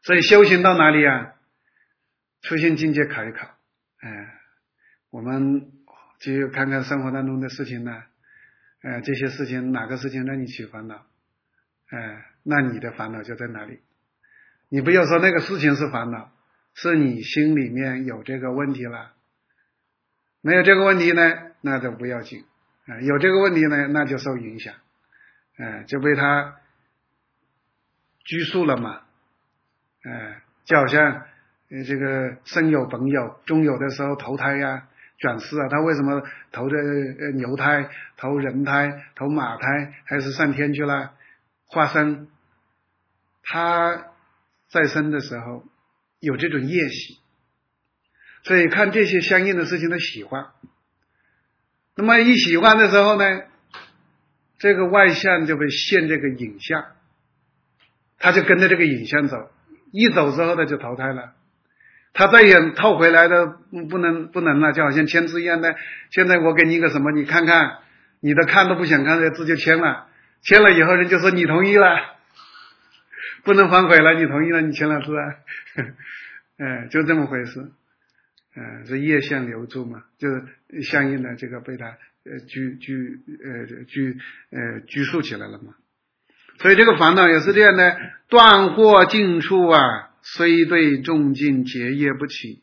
所以修行到哪里啊？出现境界考一考，哎，我们就看看生活当中的事情呢，呃，这些事情哪个事情让你起烦恼，哎，那你的烦恼就在哪里？你不要说那个事情是烦恼，是你心里面有这个问题了。没有这个问题呢，那就不要紧，呃、有这个问题呢，那就受影响，呃、就被他拘束了嘛，呃、就好像呃这个生有本有，终有的时候投胎呀、啊、转世啊，他为什么投的牛胎、投人胎、投马胎，还是上天去了化身？他在生的时候有这种业习，所以看这些相应的事情的喜欢。那么一喜欢的时候呢，这个外相就会现这个影像，他就跟着这个影像走，一走之后他就投胎了，他再也套回来的不能不能了，就好像签字一样的。现在我给你一个什么，你看看，你的看都不想看的字就签了，签了以后人就说你同意了，不能反悔了，你同意了，你签了字啊，哎，就这么回事。呃，这业相留住嘛，就是相应的这个被他呃拘拘呃拘呃拘束起来了嘛。所以这个烦恼也是这样的，断惑尽处啊，虽对众境结业不起。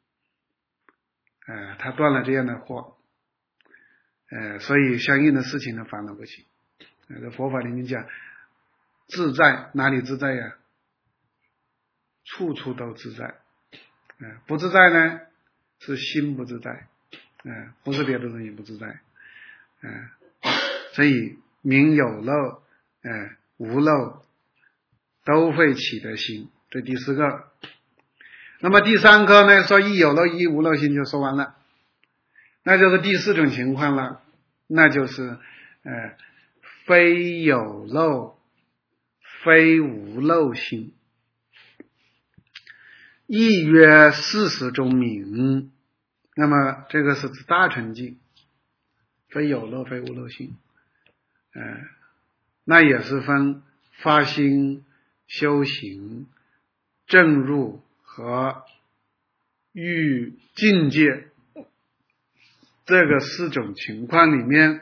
呃，他断了这样的惑，呃，所以相应的事情呢烦恼不起。呃，在佛法里面讲，自在哪里自在呀？处处都自在。呃，不自在呢？是心不自在，呃，不是别的东西不自在，呃，所以明有漏，呃，无漏都会起的心，这第四个。那么第三个呢，说一有漏一无漏心就说完了，那就是第四种情况了，那就是呃，非有漏非无漏心，亦曰事实中明。那么这个是指大乘境，非有漏非无漏心，呃，那也是分发心、修行、正入和欲境界这个四种情况里面，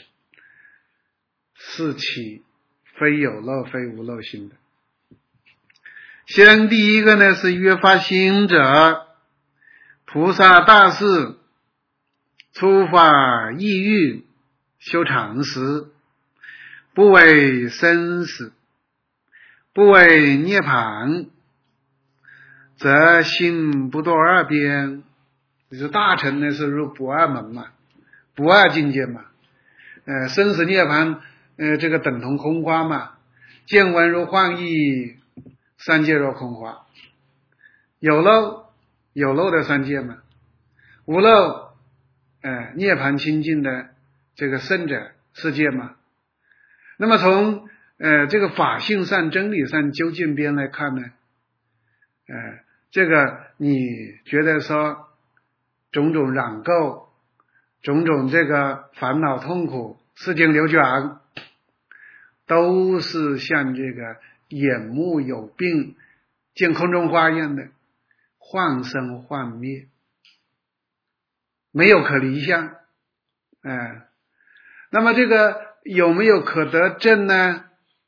是起非有漏非无漏心的。先第一个呢是约发心者，菩萨大士初发意欲修常识，不为生死，不为涅槃，则心不堕二边。就是大乘呢是入不二门嘛，不二境界嘛，呃，生死涅槃呃这个等同空花嘛，见闻如幻翳，三界若空花。有漏有漏的三界嘛，无漏呃涅槃清净的这个圣者世界嘛。那么从呃这个法性上真理上究竟边来看呢，呃这个你觉得说种种染垢，种种这个烦恼痛苦，世间流转，都是像这个眼目有病见空中花一样的幻生幻灭，没有可离相。哎，那么这个有没有可得证呢？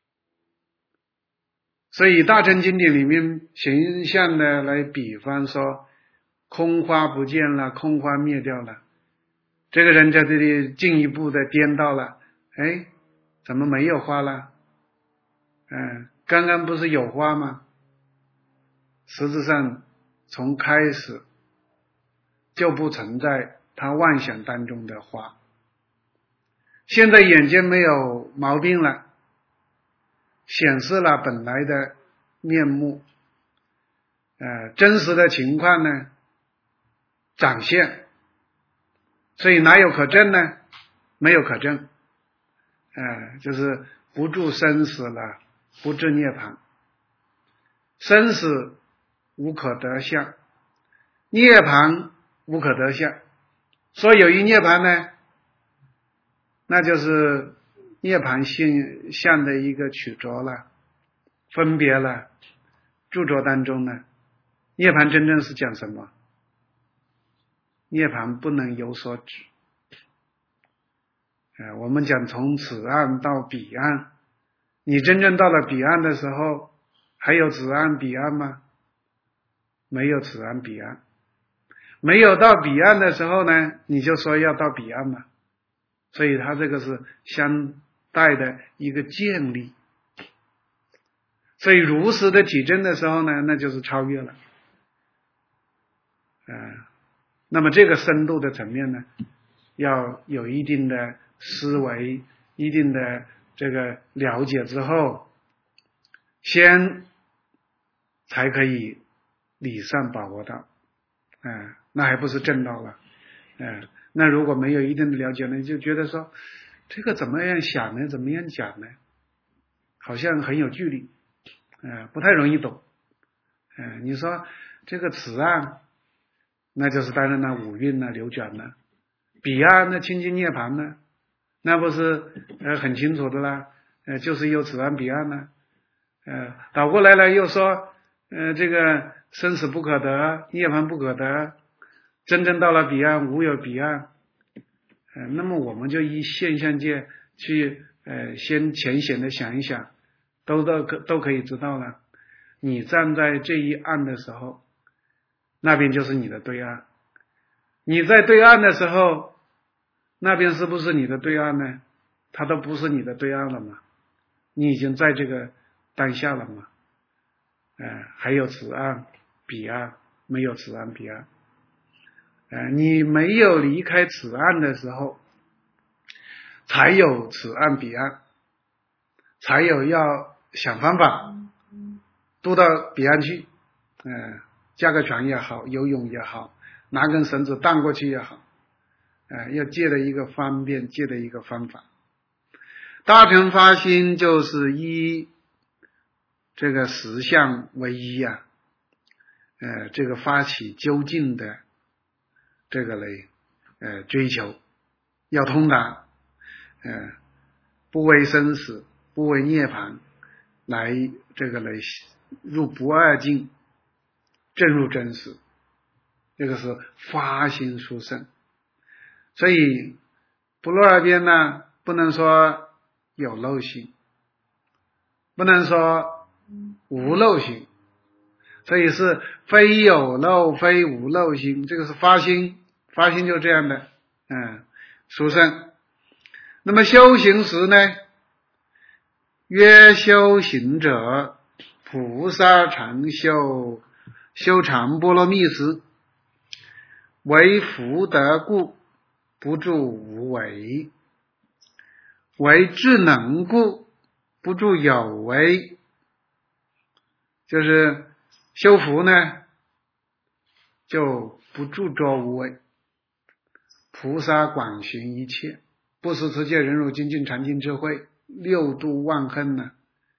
所以大乘经典里面形象的来比方说，空花不见了，空花灭掉了，这个人在这里进一步的颠倒了，哎，怎么没有花了？嗯，刚刚不是有花吗？实质上从开始就不存在他妄想当中的花，现在眼睛没有毛病了，显示了本来的面目，呃，真实的情况呢展现，所以哪有可证呢？没有可证，呃，就是不住生死了，不至涅槃，生死无可得相，涅槃无可得相。说有一涅槃呢，那就是涅槃性相的一个取着了，分别了， 著作当中呢，涅槃真正是讲什么？涅槃不能有所指。呃，我们讲从此岸到彼岸，你真正到了彼岸的时候，还有此岸彼岸吗？没有此岸彼岸。没有到彼岸的时候呢，你就说要到彼岸嘛。所以它这个是相带的一个建立。所以如实的体证的时候呢，那就是超越了。呃，那么这个深度的层面呢，要有一定的思维，一定的这个了解之后，先才可以理上把握到。嗯、呃，那还不是正道了。嗯、呃，那如果没有一定的了解呢，就觉得说这个怎么样想呢？怎么样讲呢？好像很有距离，呃，不太容易懂。嗯、呃，你说这个此岸，那就是当然了，五蕴呢流转了；彼岸那清净涅槃呢，那不是呃很清楚的啦。呃，就是有此岸彼岸呢。呃，倒过来了又说，呃，这个生死不可得，涅槃不可得，真正到了彼岸无有彼岸。呃，那么我们就以现象界去呃先浅显的想一想，都都可都可以知道了。你站在这一岸的时候，那边就是你的对岸；你在对岸的时候，那边是不是你的对岸呢？它都不是你的对岸了嘛，你已经在这个当下了嘛。呃，还有此岸彼岸，没有此岸彼岸。呃，你没有离开此岸的时候，才有此岸彼岸，才有要想方法渡到彼岸去。呃，架个船也好，游泳也好，拿根绳子荡过去也好，呃，要借的一个方便，借的一个方法。大乘发心就是依这个实相为一呀、啊，呃，这个发起究竟的这个来呃追求，要通达，呃，不为生死，不为涅槃，来这个来入不二境，正入真实，这个是发心殊胜。所以不落二边呢，不能说有漏心，不能说无漏心，所以是非有漏非无漏心，这个是发心，发心就这样的，嗯，殊胜。那么修行时呢，曰修行者，菩萨常修，修常波罗蜜时，为福德故，不住无为；为智能故，不住有为。就是修福呢，就不住着无为，菩萨广行一切，不识持戒忍辱精进禅定智慧，六度万恨呢，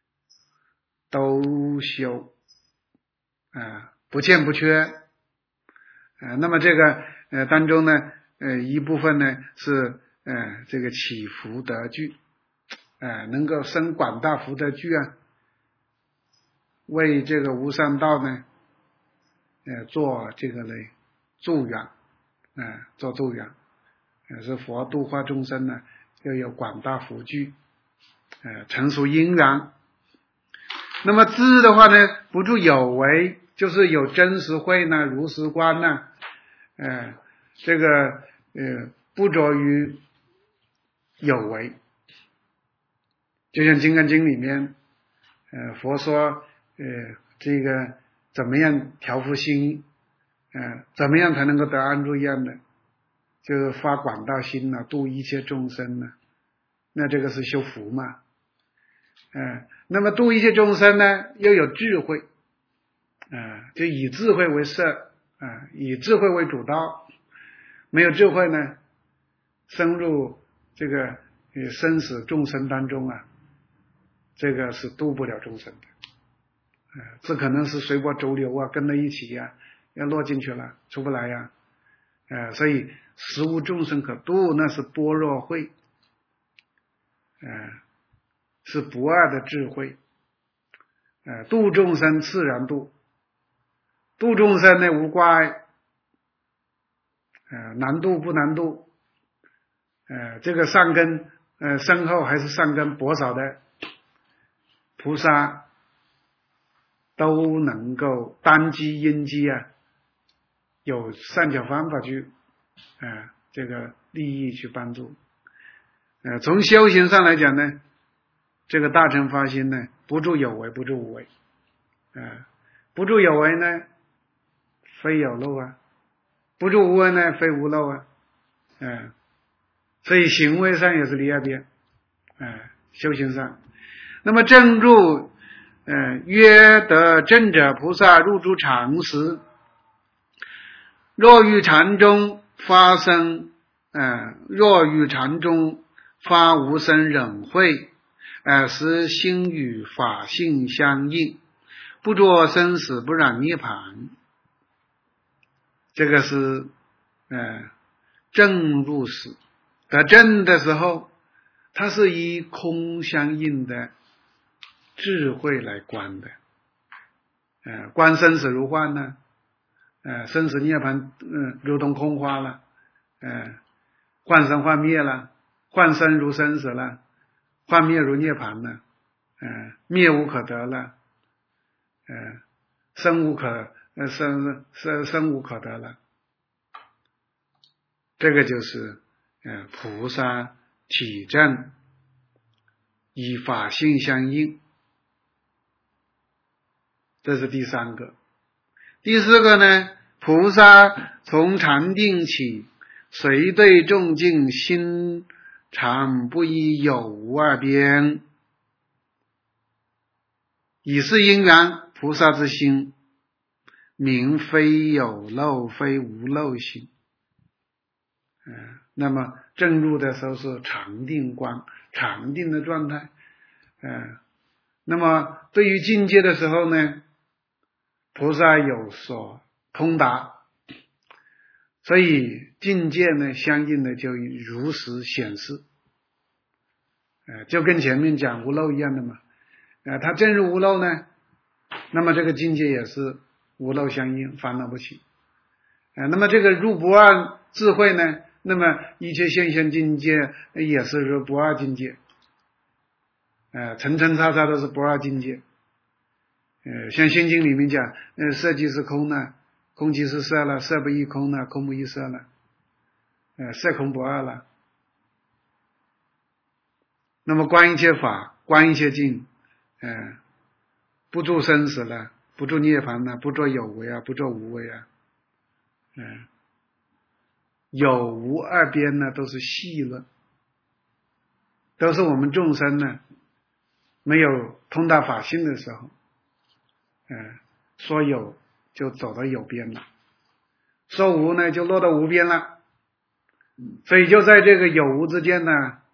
都修，啊、呃，不欠不缺。呃，那么这个呃当中呢，呃一部分呢是呃这个起福德具，呃能够生广大福德具啊，为这个无上道呢，呃做这个嘞助缘，呃做助缘，呃是佛度化众生呢，要有广大福具，呃成熟因缘。那么智的话呢，不住有为，就是有真实慧呢，如实观呢，呃这个呃不着于有为。就像《金刚经》里面，呃佛说呃这个怎么样调伏心，呃怎么样才能够得安住一样的，就是发广大心呢，度一切众生呢，那这个是修福嘛。呃那么度一切众生呢，又有智慧，呃就以智慧为摄，呃以智慧为主道。没有智慧呢，深入这个呃生死众生当中啊，这个是度不了众生的。呃这可能是随波逐流啊，跟在一起呀、啊，要落进去了，出不来呀、啊。呃所以实无众生可度，那是般若慧，呃是不二的智慧。 呃，度众生自然度，度众生呢无挂碍，呃，难度不难度，呃，这个善根呃深厚还是善根薄少的菩萨，都能够单机因机啊，有善巧方法去呃这个利益去帮助。呃，从修行上来讲呢，这个大乘发心呢，不住有为，不住无为，呃，不住有为呢，非有漏啊；不住无为呢，非无漏啊。呃，所以行为上也是离二边，呃，修行上。那么正入呃约得正者菩萨入诸常时，若于禅中发生呃若于禅中发无生忍慧，呃使心与法性相应，不着生死，不染涅槃。这个是呃正入时，得正的时候，它是以空相应的智慧来观的，呃，观生死如幻呢，呃，生死涅槃，嗯，如同空花了，呃，幻生幻灭了，幻生如生死了，幻灭如涅槃了，呃，灭无可得了，呃，生无可呃生生生无可得了。这个就是呃菩萨体证以法性相应。这是第三个。第四个呢，菩萨从禅定起，随对众境心常不依有无二边，以是因缘，菩萨之心名非有漏非无漏心。呃、那么正入的时候是常定观，常定的状态。呃、那么对于境界的时候呢，菩萨有所通达，所以境界呢相应的就如实显示，呃，就跟前面讲无漏一样的嘛。呃，他正入无漏呢，那么这个境界也是无漏相应，烦恼不起。呃，那么这个入不二智慧呢，那么一切现象境界也是说不二境界，呃，层层叉叉都是不二境界。呃，像心经里面讲，呃，色即是空呢，空即是色了，色不异空呢，空不异色了，呃，色空不二了。那么观一切法，观一切境，呃，不住生死了，不住涅槃了，不做有为啊，不做无为啊，嗯、呃，有无二边呢，都是细论，都是我们众生呢没有通达法性的时候。嗯，说有就走到有边了，说无呢就落到无边了，所以就在这个有无之间呢，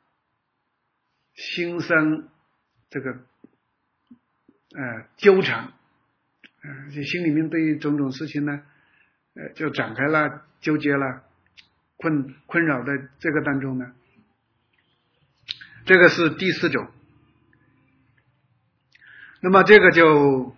心生这个呃纠缠，呃，就心里面对于种种事情呢，呃，就展开了纠结了，困困扰在这个当中呢，这个是第四种。那么这个就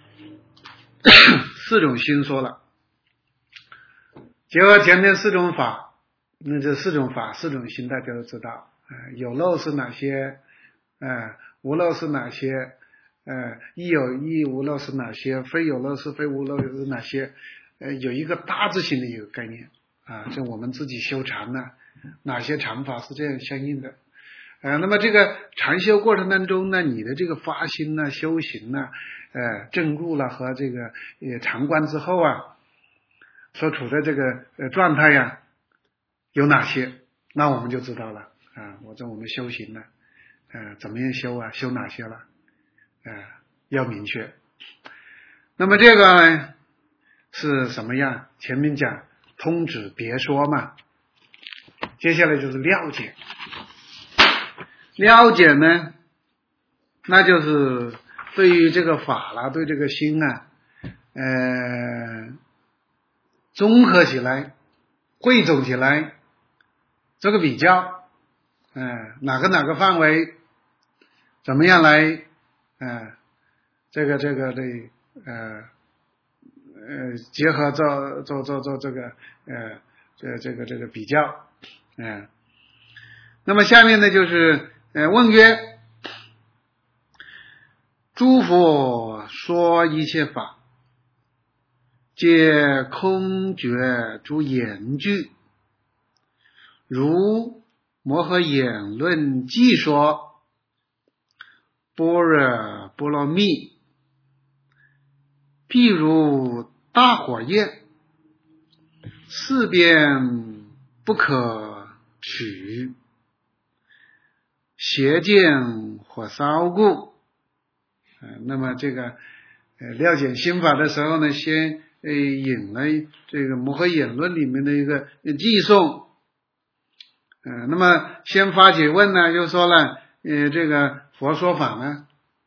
四种心说了，结合前面四种法，那这四种法四种心大家都知道，呃，有漏是哪些，呃，无漏是哪些，呃，亦有亦无漏是哪些，非有漏是非无漏是哪些，呃，有一个大致性的一个概念啊，就我们自己修禅呢，哪些禅法是这样相应的。呃，那么这个禅修过程当中呢，你的这个发心呢、修行呢、呃正入了和这个呃禅观之后啊，所处的这个呃状态呀，有哪些？那我们就知道了啊。我这我们修行呢，呃，怎么样修啊？修哪些了？呃，要明确。那么这个呢是什么样？前面讲通指别说嘛，接下来就是了解。了解呢，那就是对于这个法啦，对这个心啊，呃，综合起来，汇总起来，这个比较，呃，哪个哪个范围，怎么样来，呃， 这个这个的呃呃结合做做做做这个呃这这个这个比较，嗯、呃，那么下面呢就是呃问曰：诸佛说一切法，皆空觉诸言句，如摩诃言论记说般若波罗蜜，譬如大火焰，四边不可取，邪见火烧故。呃、那么这个呃了解心法的时候呢，先呃引了这个摩诃言论里面的一个偈颂。呃那么先发起问呢，就说了呃这个佛说法呢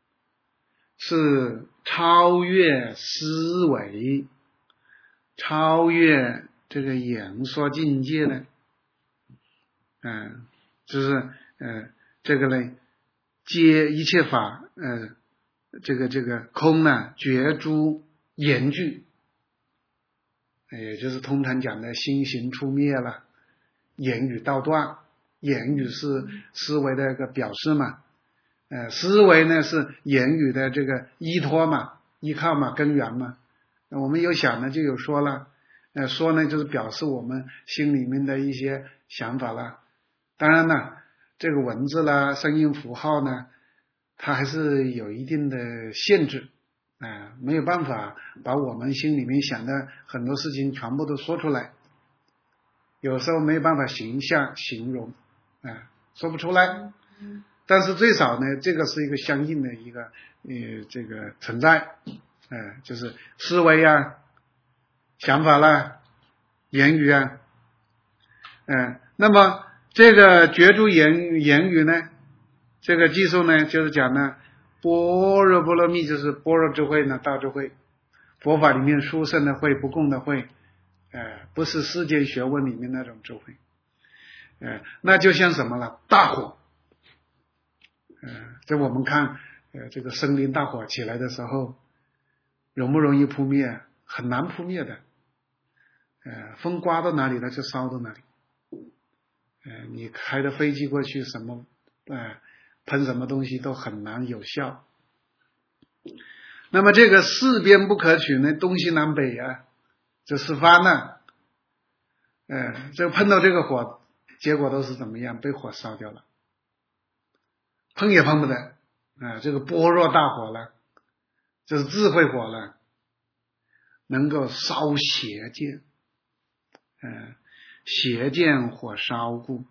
是超越思维，超越这个言说境界的，嗯、呃，就是呃这个呢皆一切法呃这个这个空呢觉诸言句，也就是通常讲的心行出灭了，言语道断。言语是思维的一个表示嘛，呃，思维呢是言语的这个依托嘛，依靠嘛，根源嘛。我们有想呢就有说了，呃，说呢就是表示我们心里面的一些想法了。当然了，这个文字啦、声音符号呢，它还是有一定的限制，啊、呃，没有办法把我们心里面想的很多事情全部都说出来，有时候没有办法形象形容，啊、呃，说不出来。但是最少呢，这个是一个相应的一个呃这个存在，呃，就是思维啊、想法啦、言语啊，呃，那么这个觉诸言言语呢，这个技术呢，就是讲呢，般若波罗蜜就是般若智慧呢，大智慧，佛法里面殊胜的慧，不共的慧，呃，不是世间学问里面那种智慧，呃，那就像什么了？大火。呃，在我们看，呃，这个森林大火起来的时候，容不容易扑灭？很难扑灭的。呃，风刮到哪里了就烧到哪里。呃，你开着飞机过去，什么，呃，喷什么东西都很难有效。那么这个四边不可取呢，东西南北啊，这四方呢，呃，这碰到这个火，结果都是怎么样？被火烧掉了。碰也碰不得，啊、呃，这个般若大火了，这是智慧火了，能够烧邪见，呃，邪见火烧故，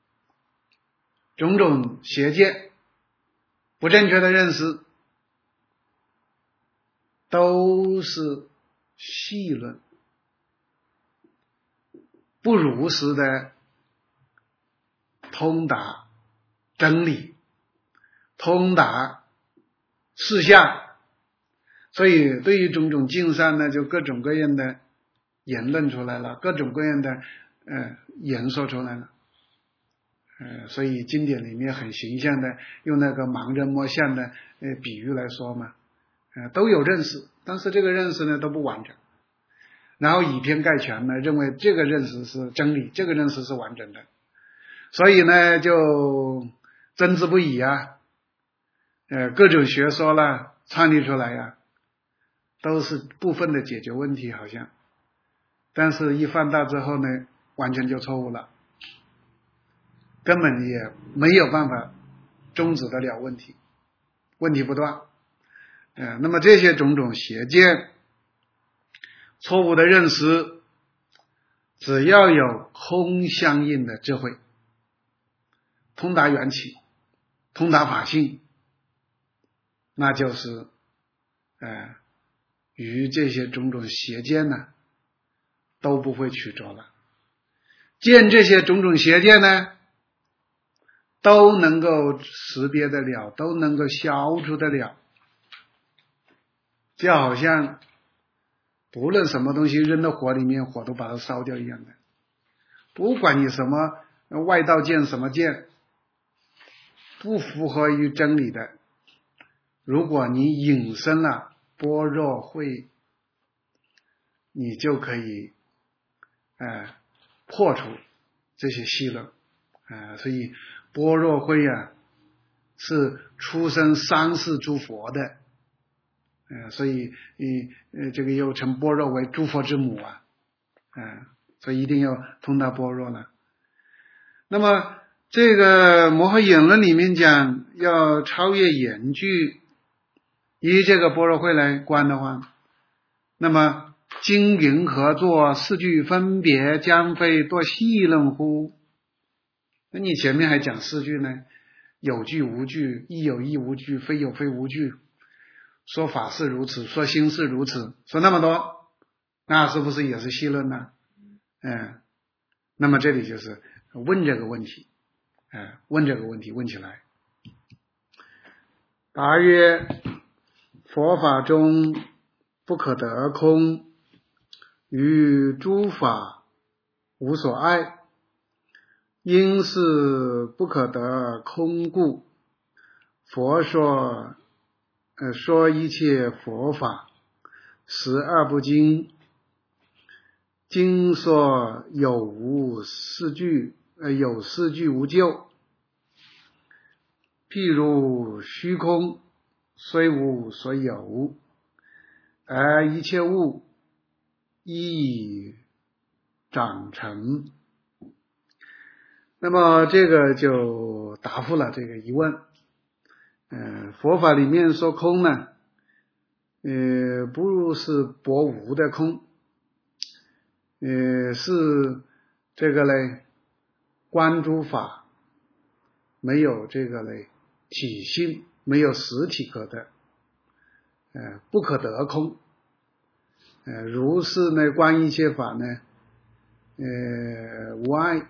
种种邪见、不正确的认识，都是戏论，不如实的通达真理。通达事项，所以对于种种境上呢，就各种各样的言论出来了，各种各样的呃言说出来了，呃，所以经典里面很形象的用那个盲人摸象的呃比喻来说嘛，呃，都有认识，但是这个认识呢都不完整，然后以偏概全呢，认为这个认识是真理，这个认识是完整的，所以呢就争执不已啊。呃，各种学说啦，创立出来呀、啊，都是部分的解决问题，好像，但是一放大之后呢，完全就错误了，根本也没有办法终止得了问题，问题不断。呃，那么这些种种邪见、错误的认识，只要有空相应的智慧，通达缘起，通达法性。那就是呃与这些种种邪见呢都不会取着了，见这些种种邪见呢都能够识别得了，都能够消除得了，就好像不论什么东西扔到火里面，火都把它烧掉一样的，不管你什么外道见什么见，不符合于真理的， 如果你引申了般若慧，你就可以呃破除这些细论啊、呃，所以般若慧啊是出生三世诸佛的，呃，所以呃这个又称般若为诸佛之母啊，呃，所以一定要通达般若了。那么这个摩诃衍论里面讲要超越言句，以这个般若慧来观的话，那么经云何作？四句分别，将非多细论乎？那你前面还讲四句呢，有句无句，亦有亦无句，非有非无句，说法是如此，说心是如此，说那么多，那是不是也是细论呢？嗯，那么这里就是问这个问题，嗯，问这个问题问起来，答曰：佛法中不可得空，于诸法无所爱，因是不可得空故，佛说呃说一切佛法实二不精。经说有无四句，呃有四句无咎。譬如虚空虽无所有，而一切物亦已长成。那么这个就答复了这个疑问。呃，佛法里面说空呢，呃，不是薄无的空，呃，是这个嘞，观诸法没有这个嘞体性，没有实体可得，呃，不可得空。呃，如是呢，观一切法呢，呃，无碍。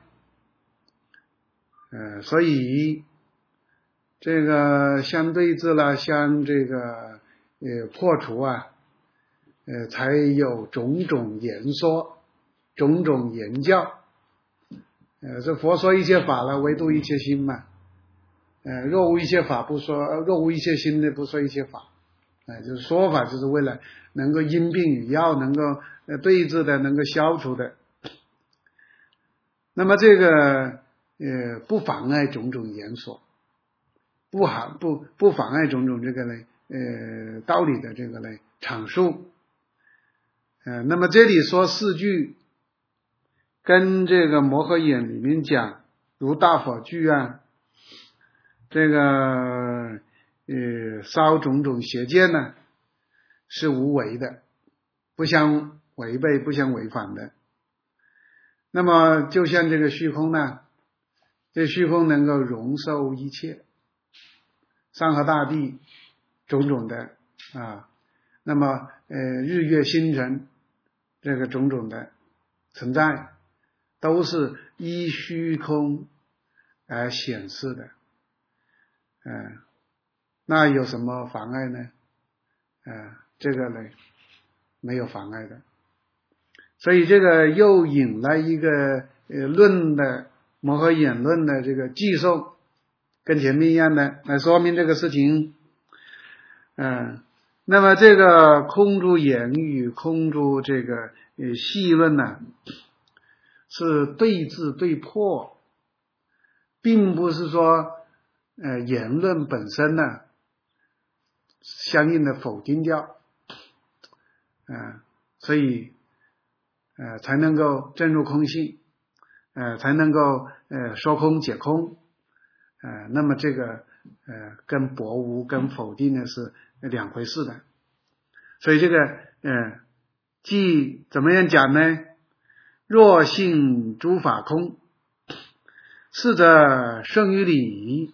呃，所以这个相对治了，相这个呃破除啊，呃，才有种种言说，种种言教。呃，这佛说一切法了，唯独一切心嘛。呃，若无一切法不说，若无一切心呢，不说一切法。呃，就是说法，就是为了能够因病与药，能够呃对治的，能够消除的。那么这个呃不妨碍种种言说，不妨不不妨碍种种这个呢呃道理的这个呢阐述。呃，那么这里说四句，跟这个摩诃衍里面讲如大火炬啊，这个呃烧种种邪见呢是无为的，不相违背，不相违反的。那么就像这个虚空呢，这虚空能够容受一切，山河大地种种的啊，那么呃日月星辰这个种种的存在，都是依虚空而显示的。嗯、呃，那有什么妨碍呢？呃，这个呢没有妨碍的。所以这个又引了一个呃论的摩诃衍论的这个记述，跟前面一样的来说明这个事情。嗯、呃，那么这个空诸言语，空诸这个呃细论呢，是对治对破，并不是说呃言论本身呢相应的否定掉。嗯、呃，所以呃，才能够证入空性，呃，才能够呃说空解空，呃，那么这个呃跟薄无跟否定呢是两回事的。所以这个呃，即怎么样讲呢？若信诸法空，是则胜于理；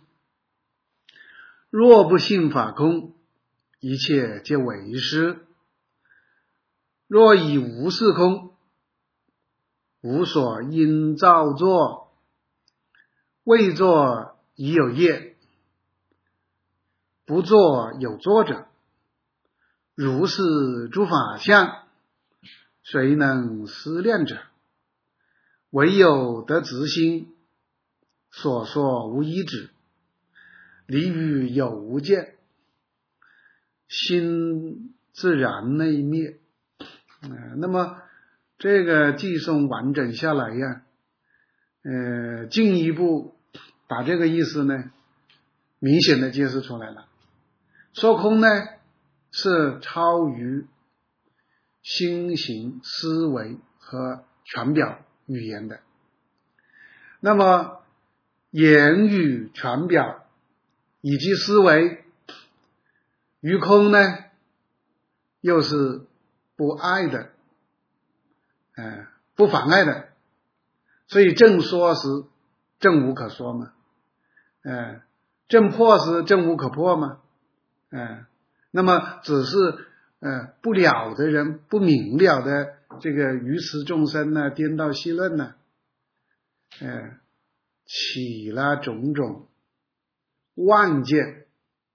若不信法空，一切皆为师。若以无是空，无所应造作，未作已有业，不作有作者。如是诸法相，谁能思量者？唯有得直心，所说无一止，离于有无见。 心自然内灭。呃、那么这个寄送完整下来呀，呃，进一步把这个意思呢明显的揭示出来了。说空呢是超于心行思维和全表语言的，那么言语全表以及思维于空呢又是不碍的，呃、不妨碍的，所以正说时正无可说嘛，呃、正破时正无可破嘛，呃、那么只是呃不了的人，不明了的这个愚痴众生呢，颠倒戏论呢，呃起了种种妄见，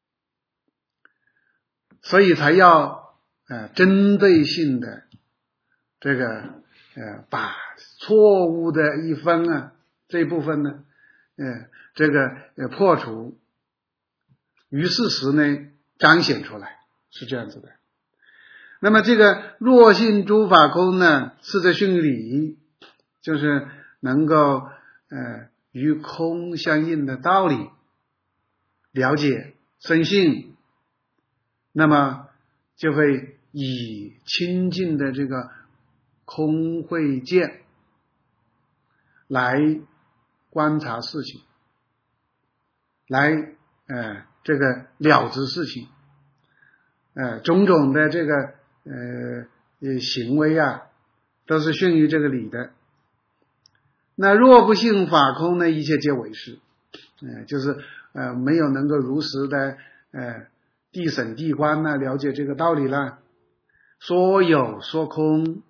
所以才要呃针对性的这个呃把错误的一分啊这一部分呢呃这个呃破除，于事实呢彰显出来，是这样子的。那么这个若信诸法空呢，是这训理，就是能够呃与空相应的道理了解深信，那么就会以清净的这个空慧见来观察事情，来呃这个了知事情，呃种种的这个呃行为啊都是逊于这个理的。那若不信法空呢，一切皆为是，呃就是呃没有能够如实的呃地审地观呢了解这个道理了，说有说空，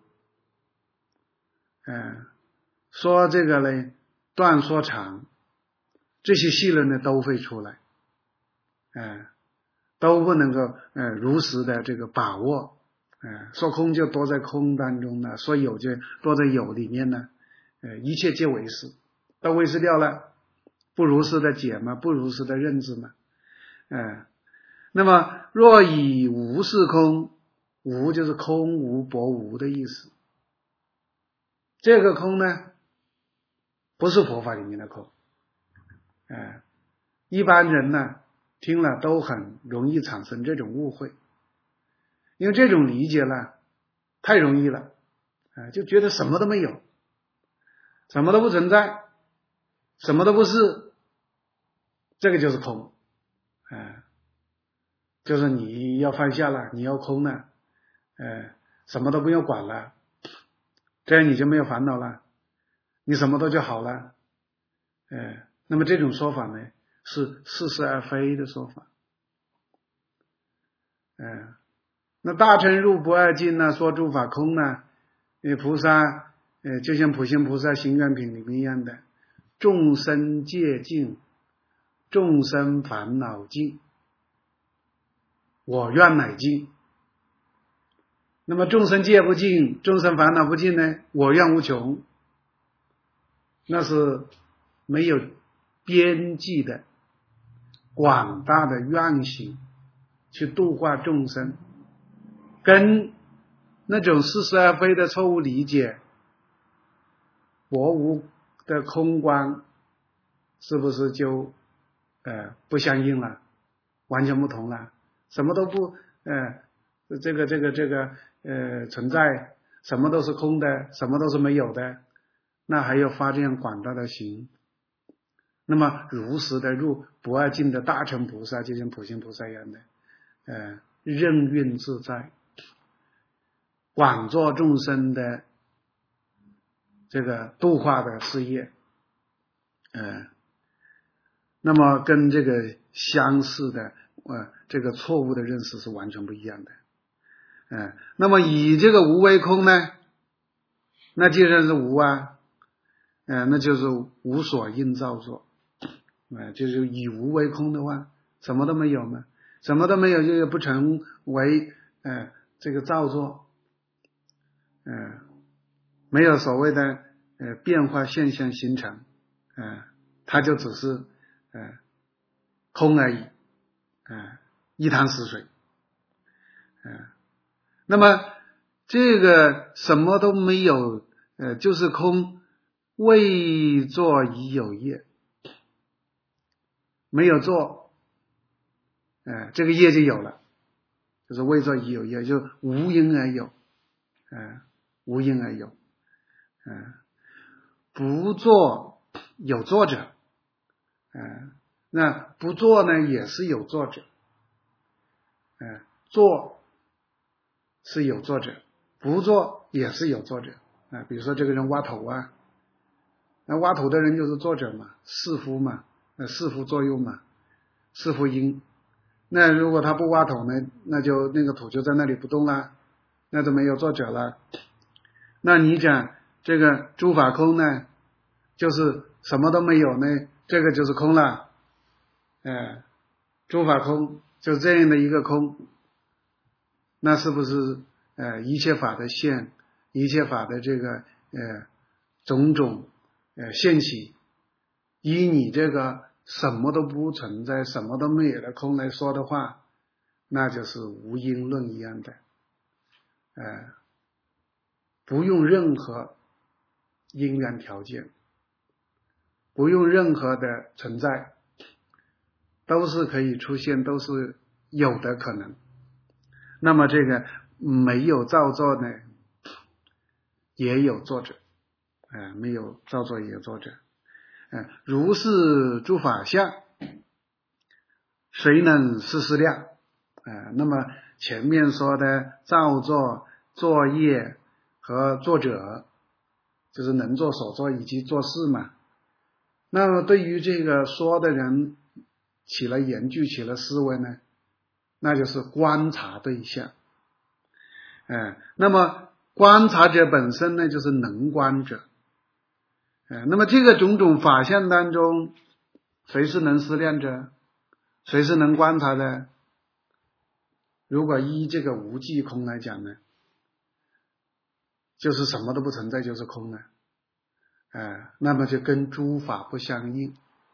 呃说这个呢断说长，这些戏论呢都会出来，呃都不能够呃如实的这个把握，呃说空就多在空当中呢，说有就多在有里面呢，呃一切皆为是，都为是掉了，不如实的解嘛，不如实的认知嘛，呃那么若以无是空，无就是空无薄无的意思，这个空呢不是佛法里面的空，呃一般人呢听了都很容易产生这种误会，因为这种理解呢太容易了，呃就觉得什么都没有，什么都不存在，什么都不是，这个就是空，呃就是你要放下了，你要空了，呃什么都不用管了，这样你就没有烦恼了，你什么都就好了，呃那么这种说法呢是似是而非的说法，呃那大乘入不二境呢，说诸法空呢，呃菩萨呃就像普贤菩萨行愿品里面一样的，众生界尽，众生烦恼尽，我愿乃尽。那么众生界不尽，众生烦恼不尽呢，我愿无穷，那是没有边际的广大的愿行去度化众生，跟那种似是而非的错误理解薄无的空观是不是就呃不相应了，完全不同了，什么都不呃这个这个这个呃存在，什么都是空的，什么都是没有的，那还要发这样广大的行，那么如实的入不二境的大乘菩萨，就像普贤菩萨一样的呃任运自在，广做众生的这个度化的事业，呃那么跟这个相似的呃这个错误的认识是完全不一样的，呃那么以这个无为空呢，那既然是无啊，呃那就是无所应造作，呃就是以无为空的话，什么都没有嘛，什么都没有就不成为呃这个造作，呃没有所谓的呃变化现象形成，呃它就只是呃空而已，呃一潭死水， 嗯，那么这个什么都没有，呃，就是空，未作已有业，没有做，呃，这个业就有了，就是未作已有业，就无因而有，呃，无因而有，呃，不做有作者，呃，那不做呢也是有作者，呃，做是有作者，不做也是有作者啊。比如说这个人挖头啊，那挖头的人就是作者嘛，弑夫嘛，那弑夫作用嘛，弑夫因。那如果他不挖头呢，那就那个土就在那里不动了，那就没有作者了。那你讲这个诸法空呢，就是什么都没有呢，这个就是空了。呃，诸法空就这样的一个空，那是不是呃一切法的现，一切法的这个呃种种呃现起，以你这个什么都不存在，什么都没有的空来说的话，那就是无因论一样的，呃，不用任何因缘条件，不用任何的存在，都是可以出现，都是有的可能。那么这个没有造作呢，也有作者，呃，没有造作也有作者，呃，如是诸法相，谁能思思量？呃，那么前面说的造作、作业和作者，就是能做所作以及做事嘛。那么对于这个说的人起了研究，起了思维呢，那就是观察对象。呃，那么观察者本身呢，就是能观者。呃，那么这个种种法相当中，谁是能思量者？谁是能观察的？如果依这个无记空来讲呢，就是什么都不存在，就是空了。呃，那么就跟诸法不相应。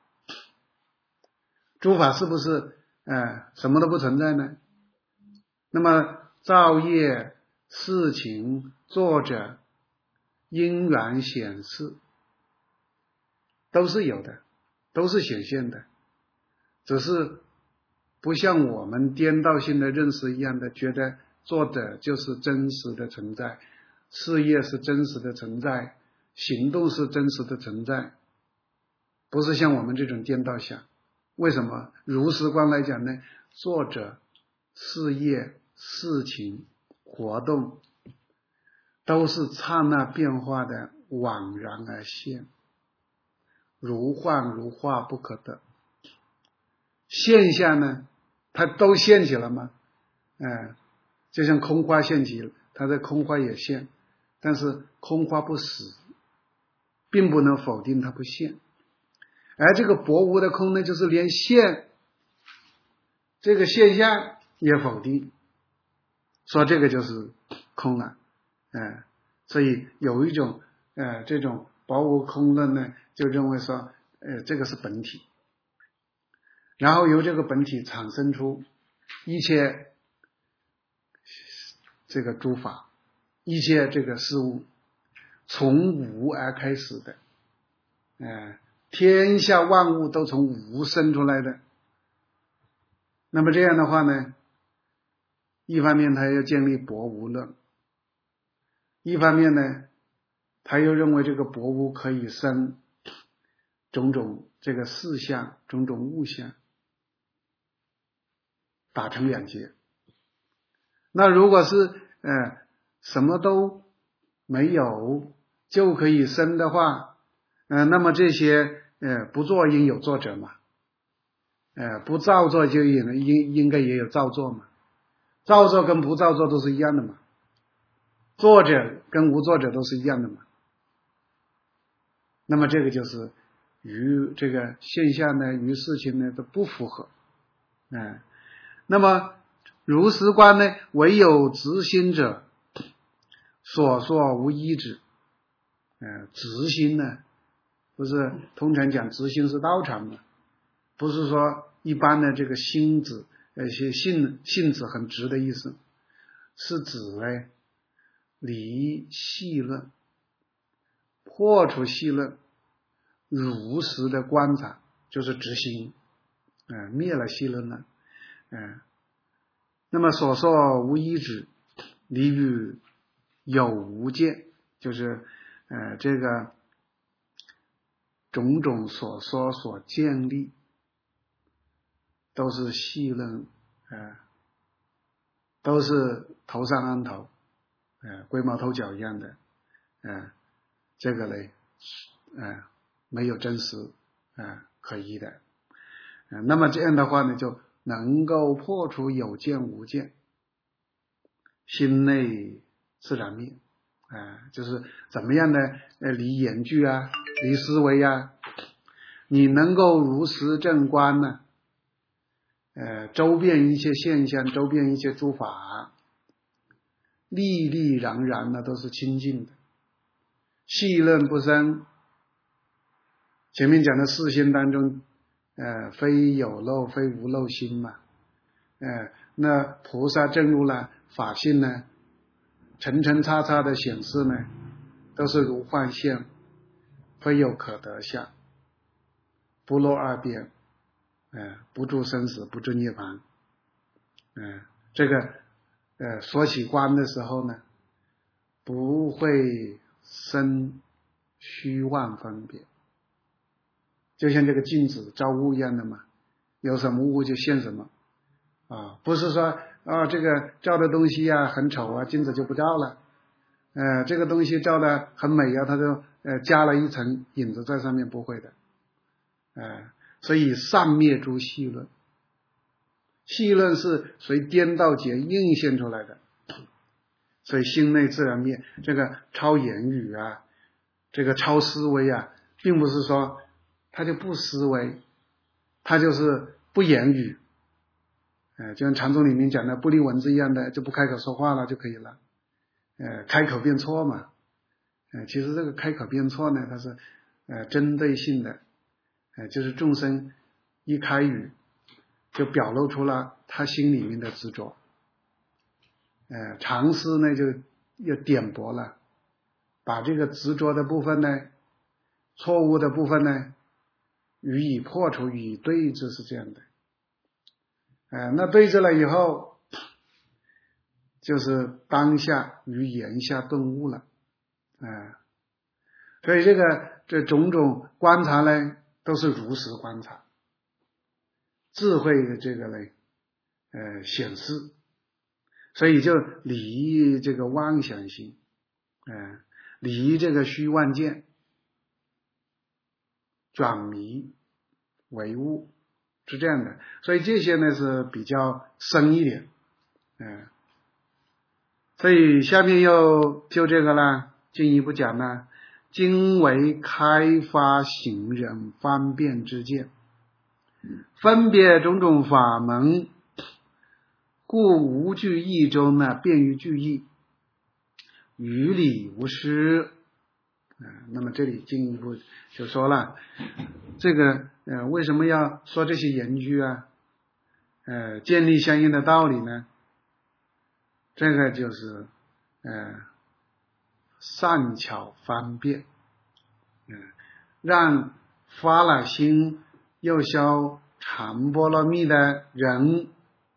诸法是不是呃什么都不存在呢？那么造业、事情、作者、因缘显示都是有的，都是显现的，只是不像我们颠倒性的认识一样的觉得做的就是真实的存在，事业是真实的存在，行动是真实的存在，不是像我们这种颠倒想。为什么？如实观来讲呢，作者、事业、事情、活动都是刹那变化的惘然而现，如幻如化不可得。现象呢，它都现起了吗？呃，就像空花现起，它的空花也现，但是空花不死，并不能否定它不现。而这个薄无的空呢，就是连现这个现象也否定，说这个就是空了。呃，所以有一种呃这种薄无空论呢，就认为说呃这个是本体，然后由这个本体产生出一切这个诸法，一切这个事物从无而开始的，呃天下万物都从无生出来的。那么这样的话呢，一方面他要建立薄无论，一方面呢他又认为这个薄无可以生种种这个事相，种种物相，打成两截。那如果是呃什么都没有就可以生的话，呃那么这些呃不作应有作者嘛，呃不造作就应应应该也有造作嘛，造作跟不造作都是一样的嘛，作者跟无作者都是一样的嘛。那么这个就是与这个现象呢，与事情呢都不符合。呃、那么如实观呢，唯有执心者，所说无依止。呃，执心呢，不是通常讲执心是道场嘛，不是说一般的这个心子，呃，性性子很直的意思。 是指呢离细论，破除细论，如实的观察，就是执行，呃、灭了细论了，呃、那么所说无一指，离于有无见，就是呃这个种种所说所建立，都是细论，呃都是头上安头，呃龟毛头角一样的，呃这个呢呃没有真实呃可依的，呃那么这样的话呢，就能够破除有见无见，心内自然灭，呃就是怎么样呢？呃离言句啊，离思维啊，你能够如实正观呢，呃周遍一切现象，周遍一切诸法，立立然然呢都是清净的，细论不生。前面讲的四心当中，呃非有漏非无漏心嘛，呃那菩萨证入了法性呢，层层叉叉的显示呢，都是如幻现，非有可得相，不落二边，呃不住生死，不住涅槃，呃这个呃所起观的时候呢，不会生虚妄分别，就像这个镜子照物一样的嘛，有什么物就现什么啊，不是说啊这个照的东西啊很丑啊，镜子就不照了，呃这个东西照的很美啊，它就呃加了一层影子在上面，不会的，呃所以善灭诸细论，细论是随颠倒结映现出来的，所以心内自然灭。这个超言语啊，这个超思维啊，并不是说他就不思维，他就是不言语，呃，就像禅宗里面讲的不立文字一样的，就不开口说话了就可以了，呃，开口变错嘛，呃，其实这个开口变错呢，它是呃针对性的，呃，就是众生一开语，就表露出了他心里面的执着，呃，常思呢就又点拨了，把这个执着的部分呢，错误的部分呢，予以破除，予以对治，是这样的。呃，那对治了以后，就是当下于言下顿悟了，呃，所以这个这种种观察呢，都是如实观察，智慧的这个呢，呃，显示，所以就离这个妄想心，呃，离这个虚妄见，转迷为悟，是这样的。所以这些呢是比较深一点，嗯，所以下面又就这个呢进一步讲呢，今为开发行人方便之见，分别种种法门，故无据义中呢便于据义，于理无失。呃、那么这里进一步就说了，这个呃为什么要说这些言句啊，呃建立相应的道理呢？这个就是呃善巧方便，呃让发了心又修禅波罗蜜的人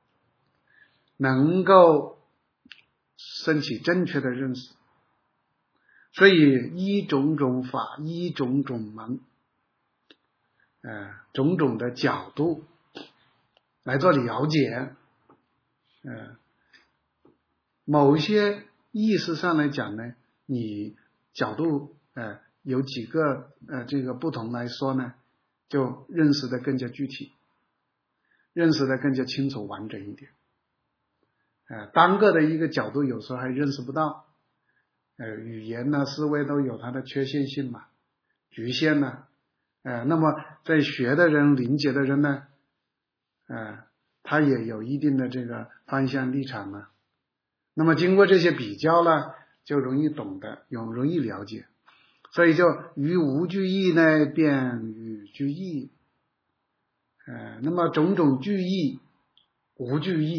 能够升起正确的认识，所以依种种法，依种种门，呃种种的角度来做了解，呃某些意识上来讲呢，你角度呃有几个呃这个不同来说呢，就认识的更加具体，认识的更加清楚完整一点，呃单个的一个角度有时候还认识不到，呃语言呢思维都有它的缺陷性嘛，局限呢，呃那么在学的人理解的人呢，呃他也有一定的这个方向立场呢，那么经过这些比较呢，就容易懂得，有容易了解，所以就于无据义呢便与据义，呃那么种种据义无据义，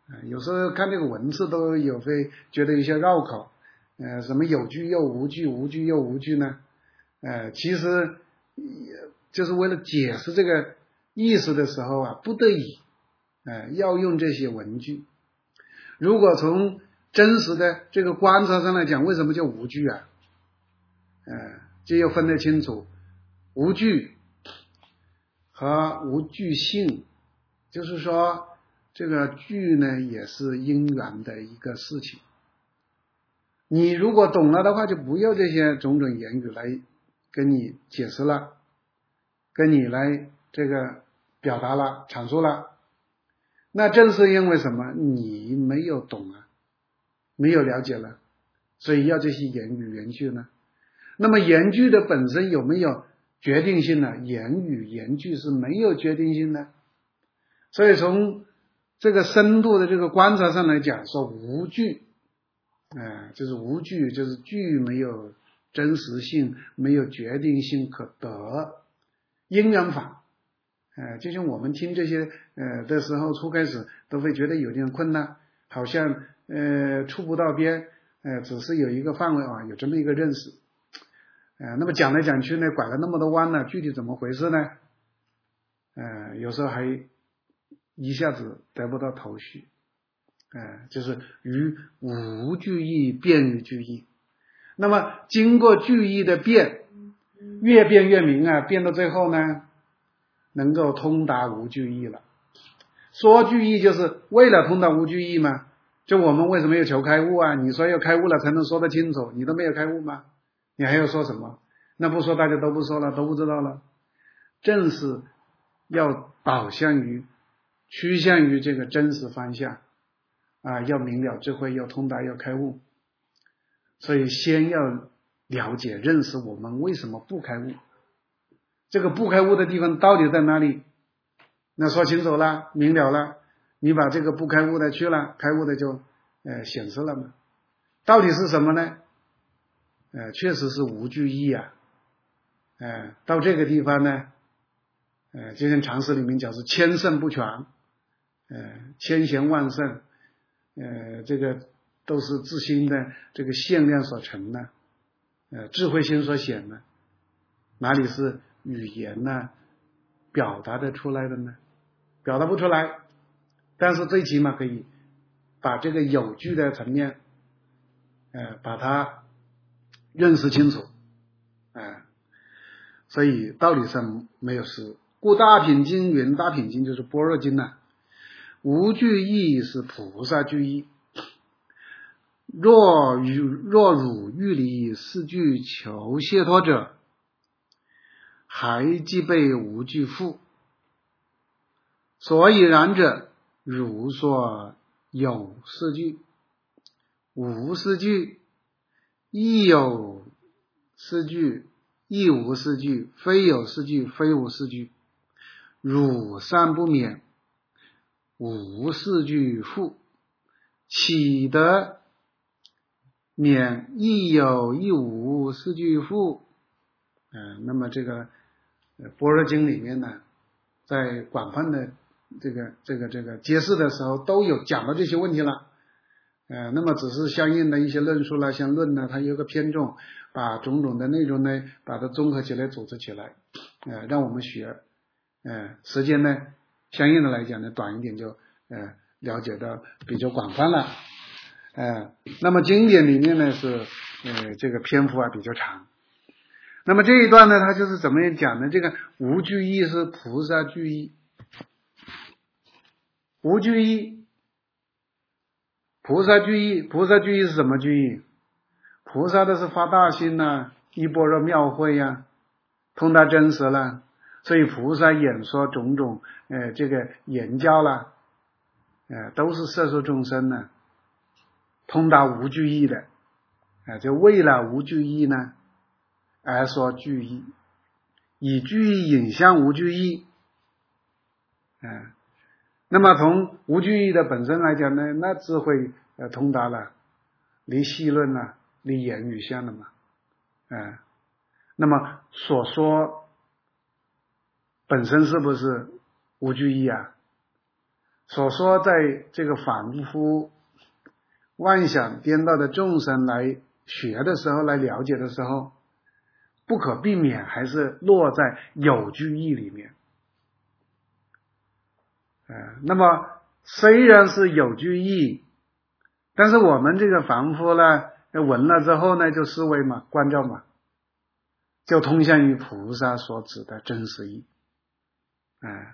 呃、有时候看这个文字都有会觉得有些绕口，呃，什么有句又无句，无句又无句呢？呃，其实就是为了解释这个意思的时候啊，不得已，呃，要用这些文句。如果从真实的这个观察上来讲，为什么叫无句啊？呃，这要分得清楚，无句和无句性，就是说这个句呢也是因缘的一个事情。你如果懂了的话，就不要这些种种言语来跟你解释了，跟你来这个表达了、阐述了。那正是因为什么？你没有懂啊，没有了解了，所以要这些言语言句呢。那么言句的本身有没有决定性呢？言语言句是没有决定性的。所以从这个深度的这个观察上来讲，说无句，呃，就是无句，就是句没有真实性，没有决定性可得。因缘法，呃，就像我们听这些呃的时候，初开始都会觉得有点困难，好像呃触不到边，呃，只是有一个范围啊，有这么一个认识。呃，那么讲来讲去呢，拐了那么多弯呢，具体怎么回事呢？呃，有时候还一下子得不到头绪。呃，就是于无句意变于句意。那么经过句意的变，越变越明啊，变到最后呢，能够通达无句意了。说句意就是为了通达无句意嘛。就我们为什么要求开悟啊？你说要开悟了才能说得清楚，你都没有开悟吗？你还要说什么？那不说大家都不说了，都不知道了。正是要导向于趋向于这个真实方向啊，要明了智慧，要通达，要开悟。所以先要了解认识我们为什么不开悟，这个不开悟的地方到底在哪里？那说清楚了，明了了，你把这个不开悟的去了，开悟的就呃显示了嘛。到底是什么呢？呃，确实是无句意啊。呃，到这个地方呢，呃，就像常识里面讲是千圣不全，呃，千贤万圣，呃，这个都是自心的这个限量所成的，呃，智慧心所显的，哪里是语言呢表达得出来的呢？表达不出来，但是最起码可以把这个有句的层面，呃，把它认识清楚，呃，所以道理上没有失。故大品经云，大品经就是般若经呐、啊，无句意是菩萨句意。若若汝欲离四句求解脱者，还即被无句缚。所以然者，汝说有四句，无四句，亦有四句，亦无四句，非有四句，非无四句。汝善不免，无四句缚，岂得免亦有亦无四句缚？呃，那么这个呃般若经里面呢，在广泛的这个这个这个揭示的时候，都有讲到这些问题了。呃，那么只是相应的一些论述啦，像论呢，它有个偏重，把种种的内容呢，把它综合起来，组织起来，呃，让我们学。呃，时间呢，相应的来讲呢，短一点就呃了解到比较广泛了。呃，那么经典里面呢是呃这个篇幅啊比较长。那么这一段呢，它就是怎么样讲呢？这个无句意是菩萨句意，无句意，菩萨句意，菩萨句意是什么句意？菩萨的是发大心呐、啊，一般若妙慧呀、啊，通达真实了。所以菩萨演说种种呃这个言教啦，呃都是摄受众生呢，通达无句意的，呃就为了无句意呢而说句意，以句意引向无句意，呃那么从无句意的本身来讲呢，那智慧呃通达了，离细论了，离言语相了嘛，呃那么所说本身是不是无句意啊？ 所说在这个反复妄想颠倒的众生来学的时候，来了解的时候，不可避免还是落在有句义里面。呃，那么虽然是有句义，但是我们这个凡夫呢，闻了之后呢，就思维嘛，关照嘛，就通向于菩萨所指的真实义。哎，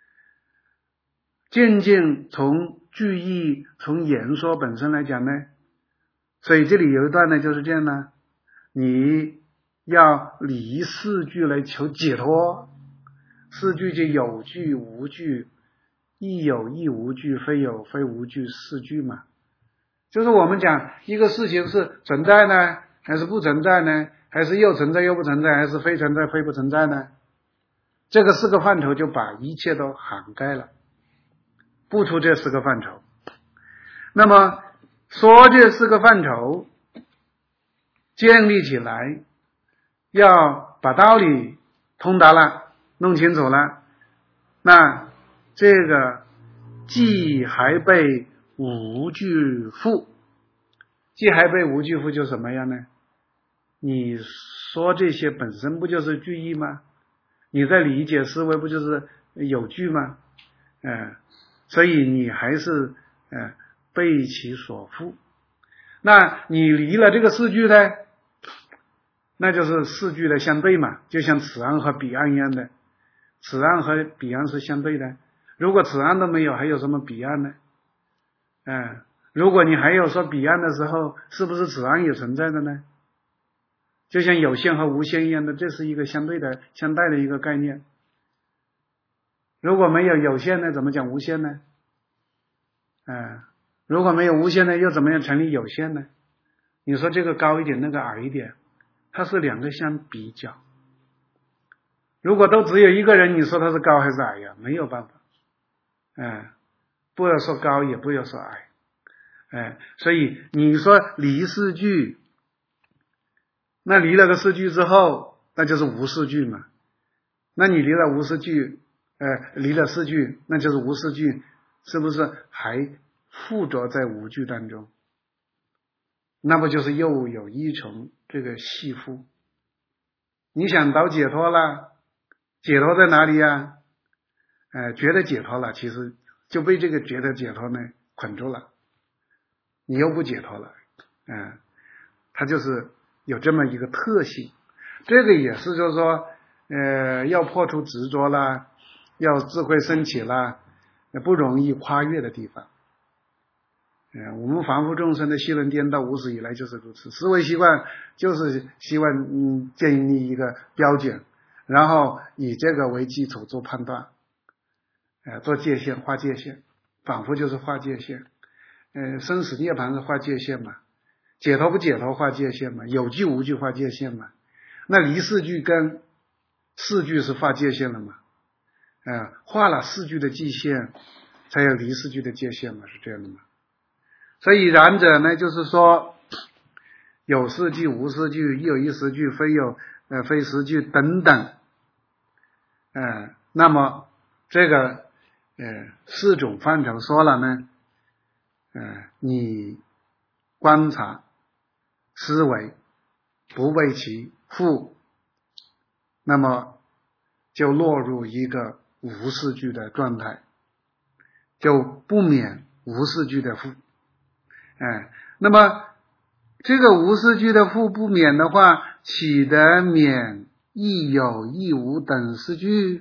渐渐从句义，从言说本身来讲呢，所以这里有一段呢就是这样呢，你要离四句来求解脱。四句就有句无句，亦有亦无句，非有非无句，四句嘛。就是我们讲一个事情是存在呢，还是不存在呢？还是又存在又不存在，还是非存在非不存在呢？这个四个范畴就把一切都涵盖了，不出这四个范畴。那么说这四个范畴建立起来，要把道理通达了，弄清楚了，那这个既还被无句缚，既还被无句缚就什么样呢？你说这些本身不就是句义吗？你在理解思维不就是有句吗？呃，所以你还是呃被其所缚。那你离了这个四句呢，那就是四句的相对嘛，就像此岸和彼岸一样的，此岸和彼岸是相对的。如果此岸都没有，还有什么彼岸呢？嗯、呃，如果你还有说彼岸的时候，是不是此岸也存在的呢？就像有限和无限一样的，这是一个相对的相待的一个概念。如果没有有限呢，怎么讲无限呢？嗯、呃，如果没有无限呢，又怎么样成立有限呢？你说这个高一点，那个矮一点，它是两个相比较。如果都只有一个人，你说他是高还是矮呀？没有办法。嗯、呃，不要说高，也不要说矮。哎、呃，所以你说离四句，那离了个四句之后，那就是无四句嘛。那你离了无四句，呃，离了四句，那就是无四句，是不是还附着在无句当中？那不就是又有一重这个系缚？你想到解脱了，解脱在哪里呀？呃，觉得解脱了，其实就被这个觉得解脱呢捆住了，你又不解脱了，嗯、呃，它就是有这么一个特性。这个也是就是说，呃，要破除执着啦，要智慧升起啦，不容易跨越的地方。呃，我们凡夫众生的戏论颠倒，无始以来就是如此。思维习惯就是希望嗯建立一个标准，然后以这个为基础做判断，呃，做界限，划界限，仿佛就是划界限。呃，生死涅槃是划界限嘛，解脱不解脱划界限嘛，有句无句划界限嘛。那离四句跟四句是划界限了嘛？呃，划了四句的界限，才有离四句的界限嘛，是这样的嘛？所以然者呢，就是说有四句、无四句、亦有亦十句、非有呃非十句等等，呃，那么这个呃四种范畴说了呢，呃，你观察思维不被其缚，那么就落入一个无四句的状态，就不免无四句的缚。哎，那么这个无四句的缚不免的话，岂得免亦有亦无等四句？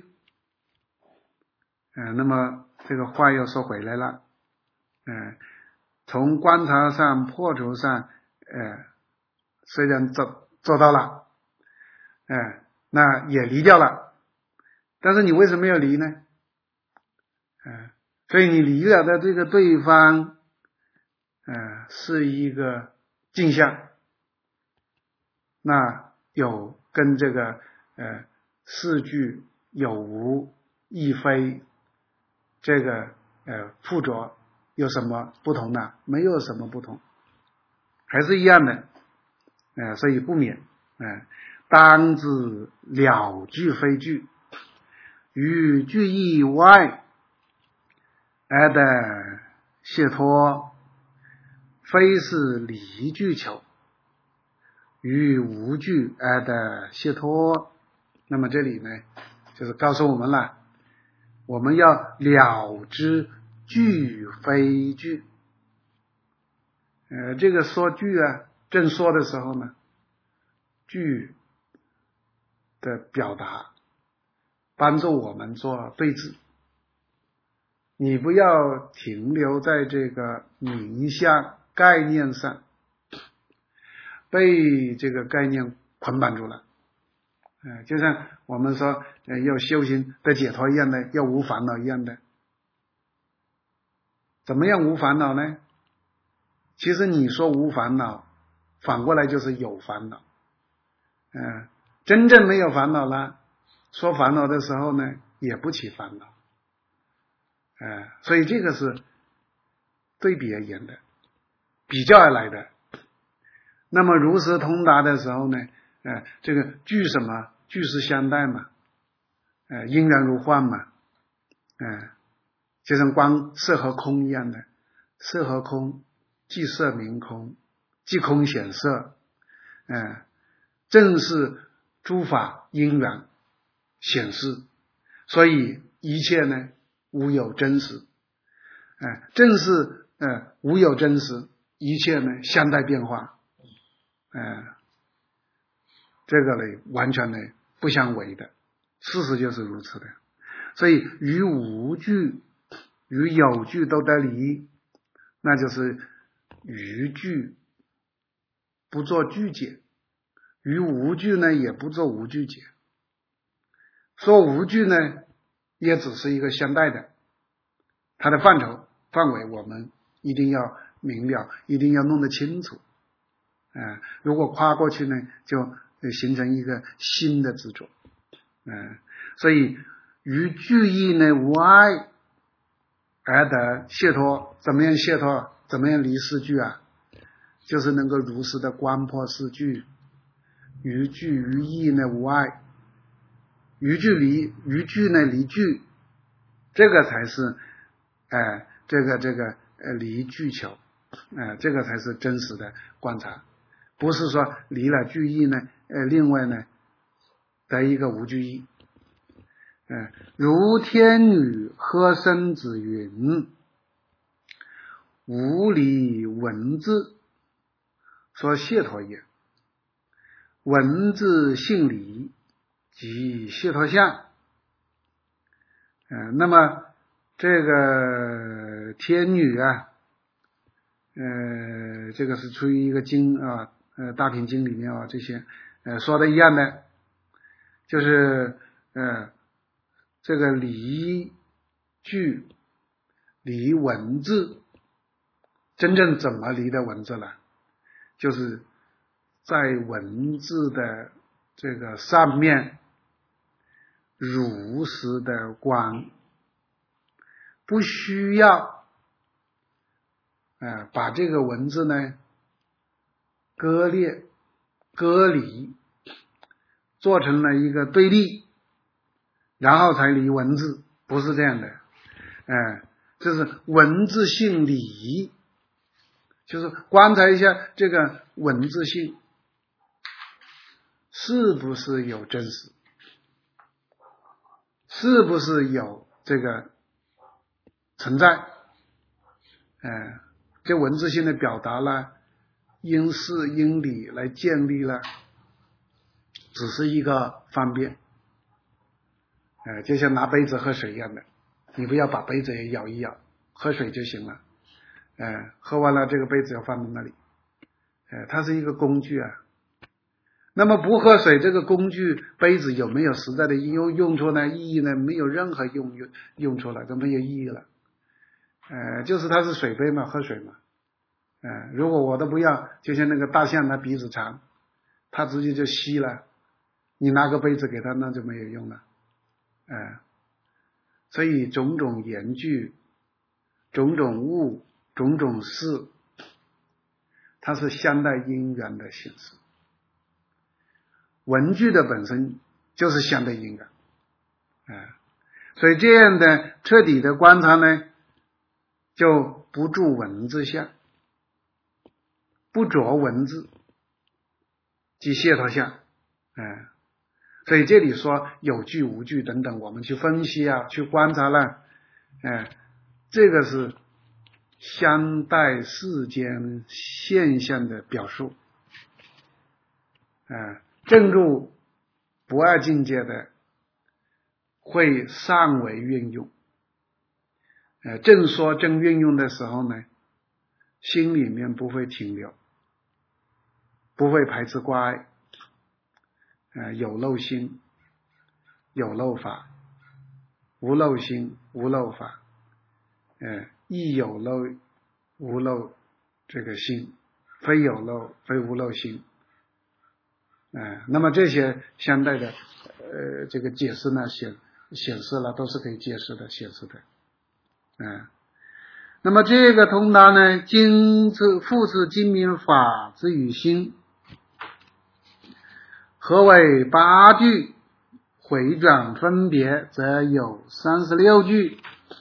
呃，那么这个话又说回来了，呃，从观察上、破除上，呃，虽然做做到了，呃，那也离掉了，但是你为什么要离呢？呃，所以你离了的这个对方。呃，是一个镜像，那有跟这个呃四句有无亦非这个呃附着有什么不同呢？没有什么不同，还是一样的，呃，所以不免，呃，当知了句非句，于句义外， 而的解脱，非是离具求，于无具而的解脱。那么这里呢，就是告诉我们了，我们要了知具非具。呃，这个说具啊，正说的时候呢，具的表达帮助我们做对治。你不要停留在这个名相概念上，被这个概念捆绑住了。呃，就像我们说呃要修行的解脱一样的，要无烦恼一样的。怎么样无烦恼呢？其实你说无烦恼，反过来就是有烦恼。嗯、呃，真正没有烦恼了，说烦恼的时候呢，也不起烦恼。呃，所以这个是对比而言的，比较而来的。那么如实通达的时候呢，呃，这个具什么？具是相待嘛，呃，因缘如幻嘛，呃，就像光色和空一样的，色和空，即色名空，即空显色，呃，正是诸法因缘显示，所以一切呢无有真实，呃，正是呃无有真实，一切呢相待变化，呃，这个呢完全呢不相违的，事实就是如此的。所以于无具与有具都得离，那就是于具不做具解，于无具呢也不做无具解。说无具呢也只是一个相待的，它的范畴范围我们一定要明了，一定要弄得清楚。呃、如果跨过去呢，就形成一个新的执着。呃、所以于具义呢无碍而得解脱。怎么样解脱？怎么样离四具啊？就是能够如实的观破四具。于具于义呢无碍，于具离于具呢离具，这个才是呃这个这个呃离具求，呃这个才是真实的观察，不是说离了具义呢，呃另外呢得一个无具义。呃如天女呵生子云，无离文字，说解脱也。文字性理即解脱相。呃那么这个天女啊，呃这个是出于一个经啊，呃大品经里面啊，这些呃说的一样的，就是呃这个离句离文字，真正怎么离的文字了？就是在文字的这个上面如实的观，不需要呃把这个文字呢割裂割离，做成了一个对立，然后才离文字，不是这样的。呃这是文字性理，就是观察一下这个文字性是不是有真实，是不是有这个存在。呃这文字性的表达了，因事因理来建立了，只是一个方便。呃就像拿杯子喝水一样的，你不要把杯子也舀一舀，喝水就行了。呃喝完了这个杯子要放在那里，呃它是一个工具啊。那么不喝水，这个工具杯子有没有实在的用用处呢？意义呢？没有任何用用用处了，就没有意义了。呃就是它是水杯嘛，喝水嘛。呃如果我都不要，就像那个大象它鼻子长，它直接就吸了，你拿个杯子给它，那就没有用了。呃所以种种言句，种种物，种种事，它是相待因缘的形式。文句的本身就是相对因缘，呃所以这样的彻底的观察呢， 就不著文字相，不着文字，即解脱相。嗯，所以这里说有句无句等等，我们去分析啊，去观察了，嗯，这个是相待世间现象的表述。嗯，正入不二境界的会善为运用。呃，正说正运用的时候呢，心里面不会停留，不会排斥挂碍。呃，有漏心，有漏法；无漏心，无漏法。呃，亦有漏，无漏这个心，非有漏，非无漏心。呃，那么这些相对的呃这个解释呢，显显示了都是可以解释的，显示的。嗯、呃，那么这个通达呢，经之复次精明法之与心。何为八句？回转分别则有三十六句。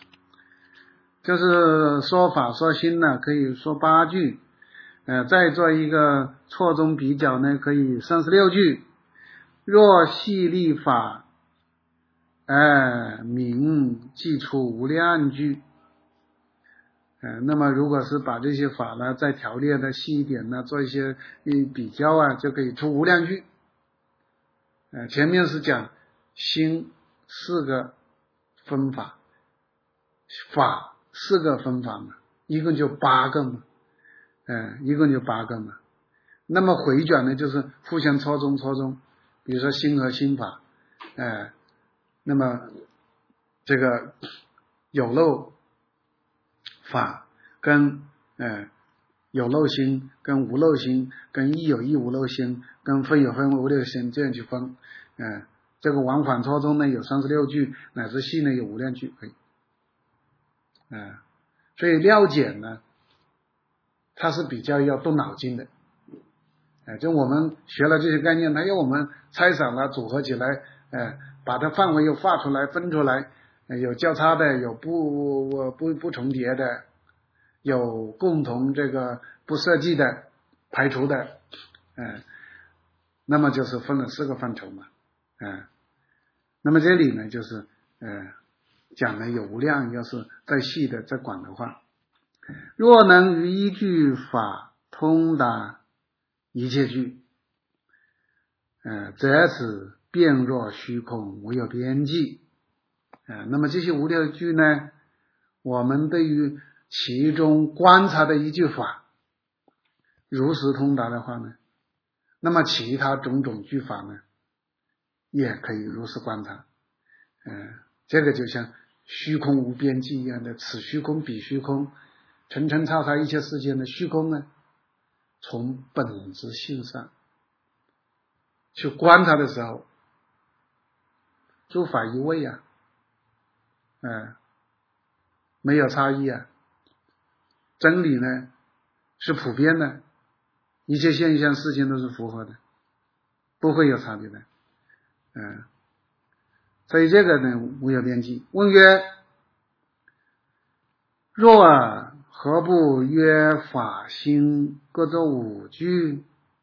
就是说法说心呢，可以说八句，呃，再做一个错综比较呢，可以三十六句。若细立法，呃，明即出无量句。呃，那么如果是把这些法呢再条列的细一点呢，做一些比较啊，就可以出无量句。呃，前面是讲心四个分法，法四个分法嘛，一共就八个嘛，呃，一共就八个嘛。那么回转呢，就是互相错综错综，比如说心和心法，呃，那么这个有漏法跟呃有漏心跟无漏心跟亦有亦无漏心跟非有非无漏心这样去分，呃，这个往返错综呢有三十六句，乃至细呢有无量句可以，呃，所以了解呢，它是比较要动脑筋的，呃，就我们学了这些概念，它要我们拆散了组合起来，呃，把它范围又画出来分出来，呃、有交叉的，有不不不重叠的，有共同这个不设计的排除的，呃，那么就是分了四个范畴嘛，呃，那么这里呢就是呃讲的有无量，要是再细的再广的话，若能于一句法通达一切句，呃，则此变若虚空，无有边际。呃，那么这些无量句呢，我们对于其中观察的一句法如实通达的话呢，那么其他种种句法呢也可以如实观察。呃，这个就像虚空无边际一样的，此虚空彼虚空，层层叉叉一切世间的虚空呢，从本质性上去观察的时候，诸法一味啊，呃，没有差异啊，真理呢是普遍的，一切现象事情都是符合的，不会有差别的，嗯、呃，所以这个呢无有边际。问曰：若尔何不约法心各作五句？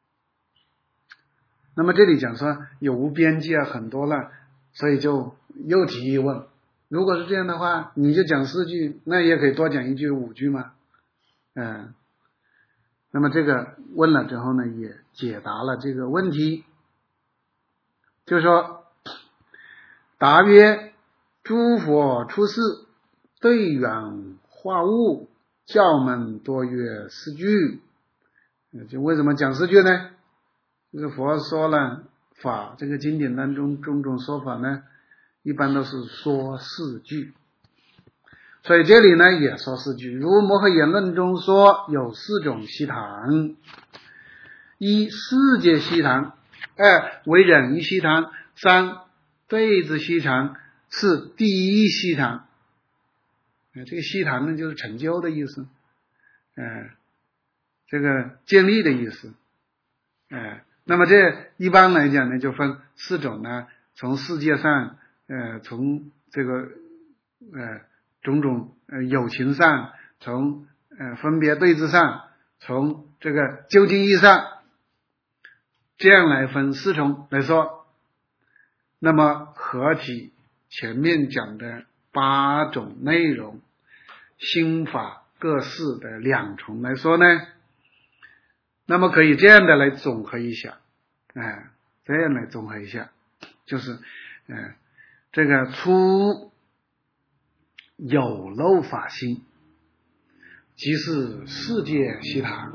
那么这里讲说有无边际啊，很多了，所以就又提一问，如果是这样的话，你就讲四句，那也可以多讲一句五句嘛，嗯、呃，那么这个问了之后呢，也解答了这个问题，就是说答曰：诸佛出世，对缘化物，教门多约四句。就为什么讲四句呢？就是佛说了法，这个经典当中种种说法呢，一般都是说四句，所以这里呢也说四句。如摩诃言论中说有四种悉檀：一世界悉檀，二为忍悉檀，三对治悉檀，四第一悉檀。这个悉檀呢就是成就的意思，呃，这个建立的意思，呃，那么这一般来讲呢就分四种呢，从世界上呃从这个呃种种呃有情上从呃分别对治上，从这个究竟意义上，这样来分四重来说，那么合体前面讲的八种内容，心法各四的两重来说呢，那么可以这样的来总合一下，哎、呃，这样来综合一下，就是呃这个初有漏法心，即是世界悉檀；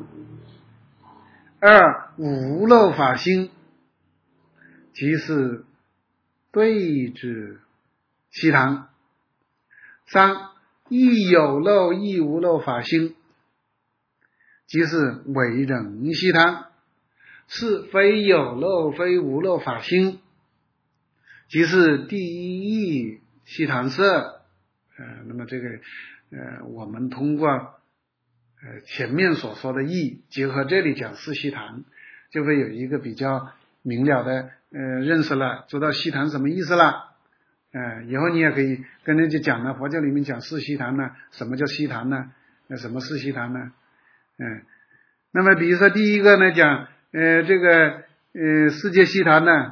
二无漏法心，即是对治悉檀；三亦有漏亦无漏法心，即是为人悉檀；四非有漏非无漏法心，即是第一悉檀色。呃，那么这个呃，我们通过呃前面所说的义，结合这里讲四悉檀，就会有一个比较明了的呃认识了，知道悉檀什么意思了。呃，以后你也可以跟人家讲了，佛教里面讲四悉檀呢，什么叫悉檀呢？那什么是悉檀呢？嗯、呃，那么比如说第一个呢，讲呃这个呃世界悉檀呢，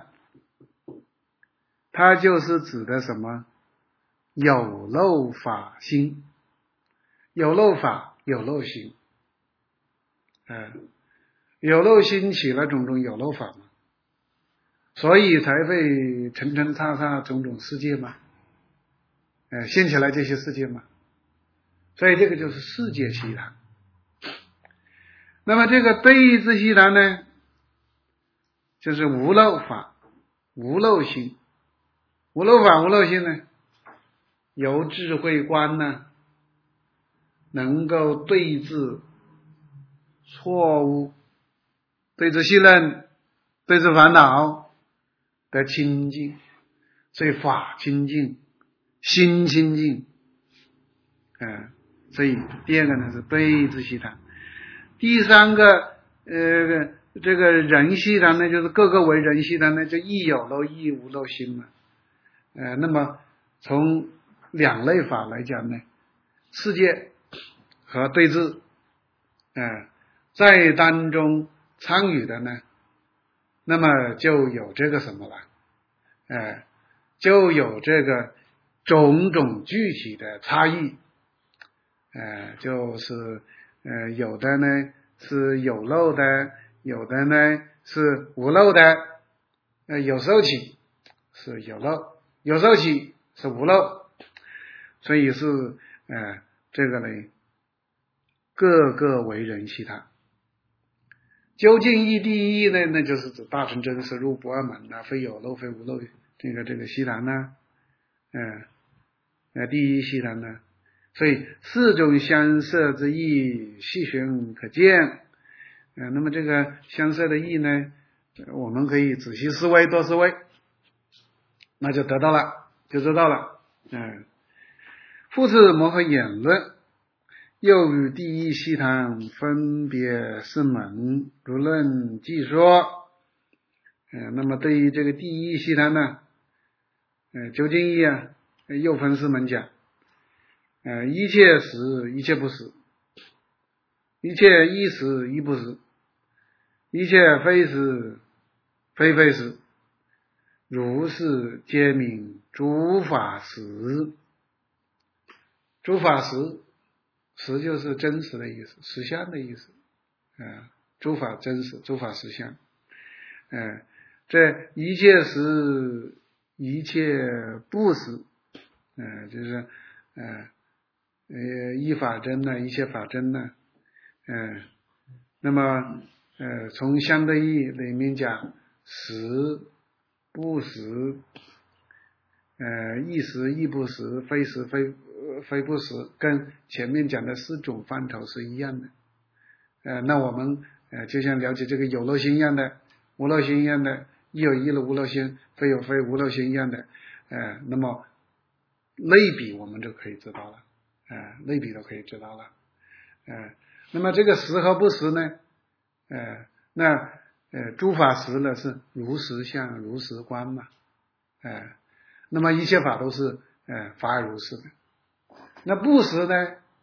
它就是指的什么？有漏法心，有漏法有漏心，呃，有漏心起了种种有漏法嘛，所以才会层层叉叉种种世界嘛，呃，现起来这些世界嘛，所以这个就是世界悉檀。那么这个对治悉檀呢，就是无漏法无漏心，无漏法无漏心呢，由智慧观呢，能够对治错误，对治信任，对治烦恼的清净，所以法清净，心清净，呃，所以第二个呢是对治悉檀。第三个呃这个人悉檀呢，就是各个为人悉檀呢，就亦有漏亦无漏心嘛。呃，那么从两类法来讲呢，世界和对治，呃，在当中参与的呢，那么就有这个什么了，呃，就有这个种种具体的差异，呃，就是呃有的呢是有漏的，有的呢是无漏的，呃，有时候起是有漏，有时候起是无漏，所以是呃这个呢各个为人悉檀。究竟义第一呢，那就是指大乘真实入不二门呐、啊，非有漏非无漏这个这个悉檀呐，嗯呃第一悉檀呢，所以四种相摄之意细寻可见。呃那么这个相摄的意呢，我们可以仔细思维多思维，那就得到了，就知道了。嗯，复次摩诃演论，又与第一悉檀分别四门，如论记说。呃那么对于这个第一悉檀呢，呃究竟义啊，又分四门讲。呃一切实一切不实，一切亦实亦不实，一切非实非非实，如是皆名诸法实。诸法实，实就是真实的意思，实相的意思，呃诸法真实，诸法实相。呃这一切实一切不实，呃就是呃呃一法真呢，一切法真呢，呃那么呃从相对义里面讲，实不实，呃亦实亦不实，非实非非不实，跟前面讲的四种范畴是一样的。呃那我们呃就像了解这个有漏心一样的，无漏心一样的，亦有亦无漏心，非有非无漏心一样的，呃那么类比我们就可以知道了，呃类比都可以知道了。呃那么这个实和不实呢，呃那呃诸法实呢是如实相如实观嘛，呃那么一切法都是呃法尔如是的。那不实呢，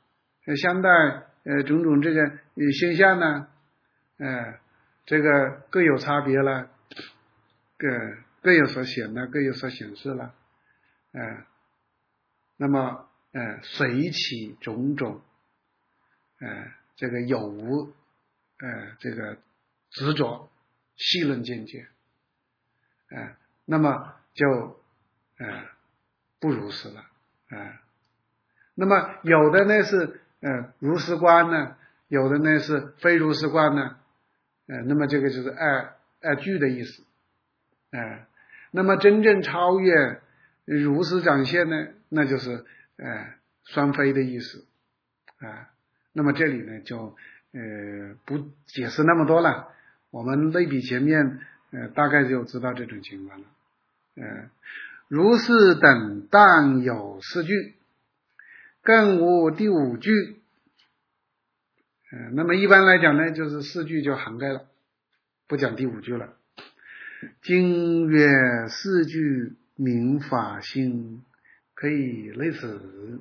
呃相待呃种种这个呃现象呢，呃这个各有差别了，各各有所显了，各有所显示了，呃那么呃随其种种呃这个有无呃这个执着细论见解，呃那么就呃不如是了，呃那么有的呢是呃如是观呢，有的呢是非如是观呢，呃那么这个就是二二句的意思，呃那么真正超越如是展现呢，那就是呃双非的意思啊、呃。那么这里呢就呃不解释那么多了，我们类比前面呃大概就知道这种情况了。呃如是等当有四句，更无第五句。呃那么一般来讲呢，就是四句就涵盖了，不讲第五句了。经曰四句名法心，可以类此。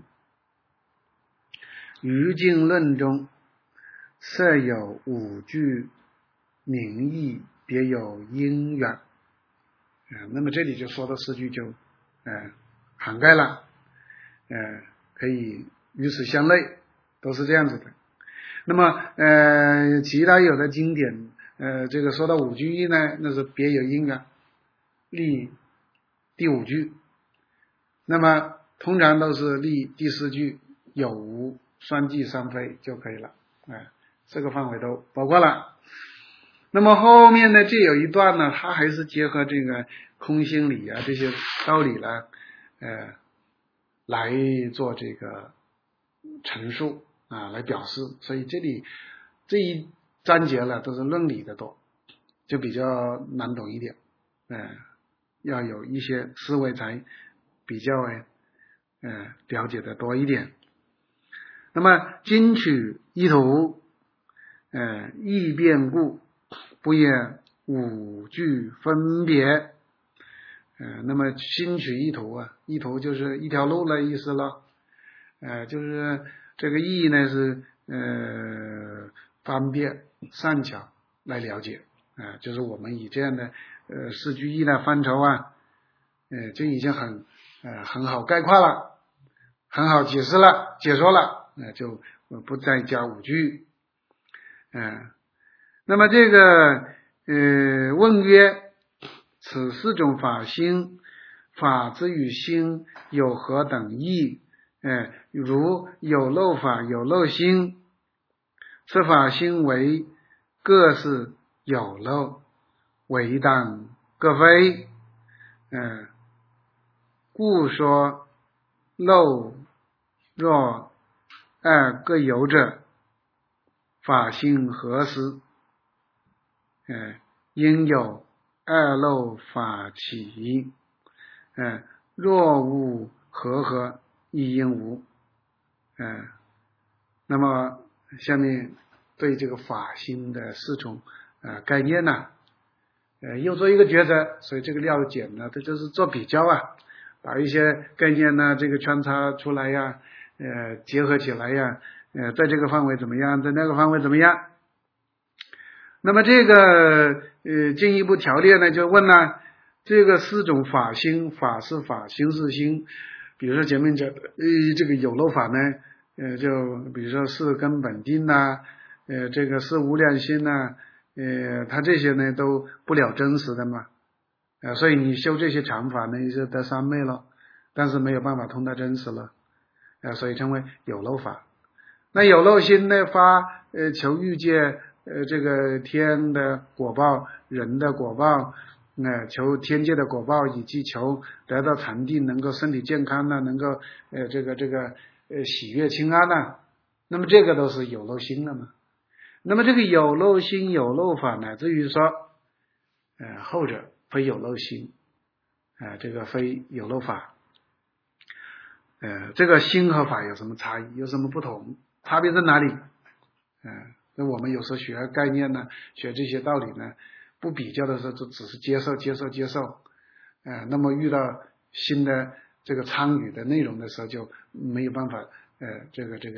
于经论中设有五句名义，别有因缘。呃、那么这里就说的四句就呃涵盖了，呃可以与此相类，都是这样子的。那么呃其他有的经典呃这个说到五句义呢，那是别有因缘立第五句，那么通常都是立第四句有无双即双非就可以了，哎，这个范围都包括了。那么后面呢，这有一段呢，它还是结合这个空性理啊这些道理呢，呃，来做这个陈述啊，来表示。所以这里这一章节呢，都是论理的多，就比较难懂一点，呃，要有一些思维才比较呃了解的多一点。那么经取意图，呃，易变故，不也五句分别。呃，那么心取意图啊，意图就是一条路的意思了。呃，就是这个意义呢是呃方便善巧来了解啊、呃，就是我们以这样的呃四句义的范畴啊，呃，就已经很呃很好概括了，很好解释了，解说了，呃，就不再加五句。嗯、呃，那么这个呃问曰：此四种法心，法之与心有何等异？呃，如有漏法有漏心，此法心为各是有漏，唯当各非。呃，故说漏若二各有者，法心何时？呃，应有二漏法起。呃，若无和合，亦应无。呃，那么下面对这个法心的四种呃概念呢，呃，又做一个抉择。所以这个料简呢，这就是做比较啊，把一些概念呢这个穿插出来呀，呃，结合起来呀，呃，在这个范围怎么样，在那个范围怎么样？那么这个呃进一步条列呢，就问呢，这个四种法心，法是法，心是心。比如说前面讲呃这个有漏法呢，呃就比如说是根本定呐，呃这个是无量心呐，呃它这些呢都不了真实的嘛，呃所以你修这些常法呢，也就得三昧了，但是没有办法通达真实了，呃所以称为有漏法。那有漏心呢，发呃求欲界呃这个天的果报，人的果报，呃求天界的果报，以及求得到禅定，能够身体健康呢，能够呃这个这个呃喜悦清安呢，那么这个都是有漏心的嘛。那么这个有漏心有漏法，乃至于说呃后者非有漏心，呃这个非有漏法，呃这个心和法有什么差异，有什么不同，差别在哪里？嗯、呃，那我们有时候学概念呢，学这些道理呢，不比较的时候，就只是接受接受接受，呃，那么遇到新的这个参与的内容的时候，就没有办法呃这个这个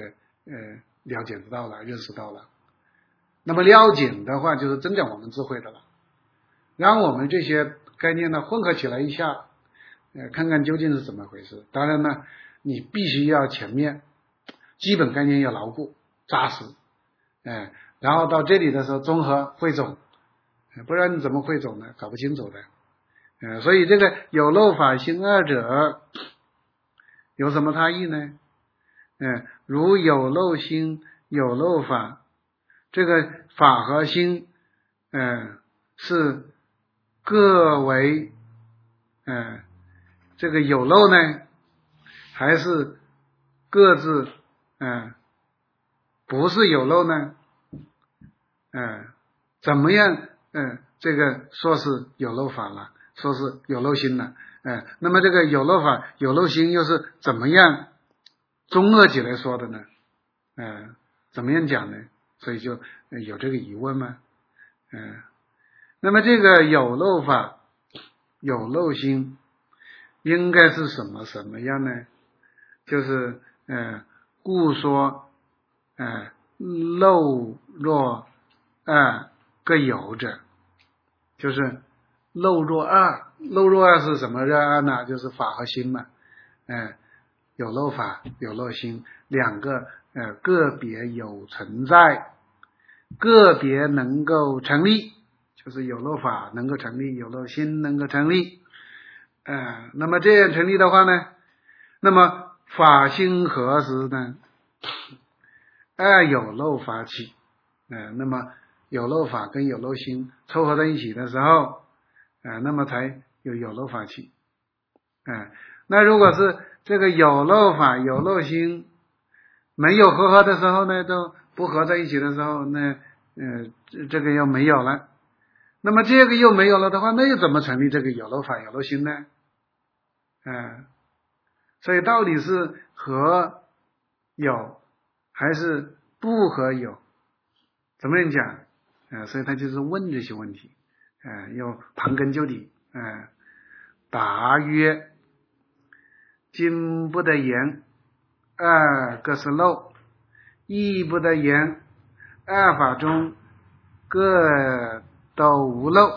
呃了解到了，认识到了。那么了解的话，就是增长我们智慧的了，让我们这些概念呢混合起来一下，呃，看看究竟是怎么回事。当然呢，你必须要前面基本概念要牢固扎实，哎、呃，然后到这里的时候综合汇总，不然你怎么汇总呢？搞不清楚的。呃，所以这个有漏法心二者有什么差异呢？嗯、呃，如有漏心有漏法，这个法和心，嗯、呃，是各为，嗯、呃，这个有漏呢，还是各自，嗯、呃，不是有漏呢？嗯、呃，怎么样？嗯、呃，这个说是有漏法了，说是有漏心了，嗯、呃，那么这个有漏法有漏心又是怎么样综合起来说的呢？嗯、呃，怎么样讲呢？所以就有这个疑问嘛。嗯、呃，那么这个有漏法有漏心应该是什么什么样呢？就是呃，故说呃漏若二各有者，就是漏若二，漏若二是什么二呢？就是法和心嘛，呃，有漏法有漏心两个呃个别有存在，个别能够成立，就是有漏法能够成立，有漏心能够成立，呃，那么这样成立的话呢，那么法心合时呢，二有漏法起，呃，那么有漏法跟有漏心凑合在一起的时候，呃，那么才有有漏法起，呃，那如果是这个有漏法有漏心没有合合的时候呢，都不合在一起的时候，那呃这个又没有了，那么这个又没有了的话，那又怎么成立这个有漏法有漏心呢？呃所以到底是合有还是不合有？怎么样讲？呃，所以他就是问这些问题，呃，要盘根究底。呃，答曰：今不得言，二各是漏；亦不得言，二法中各都无漏。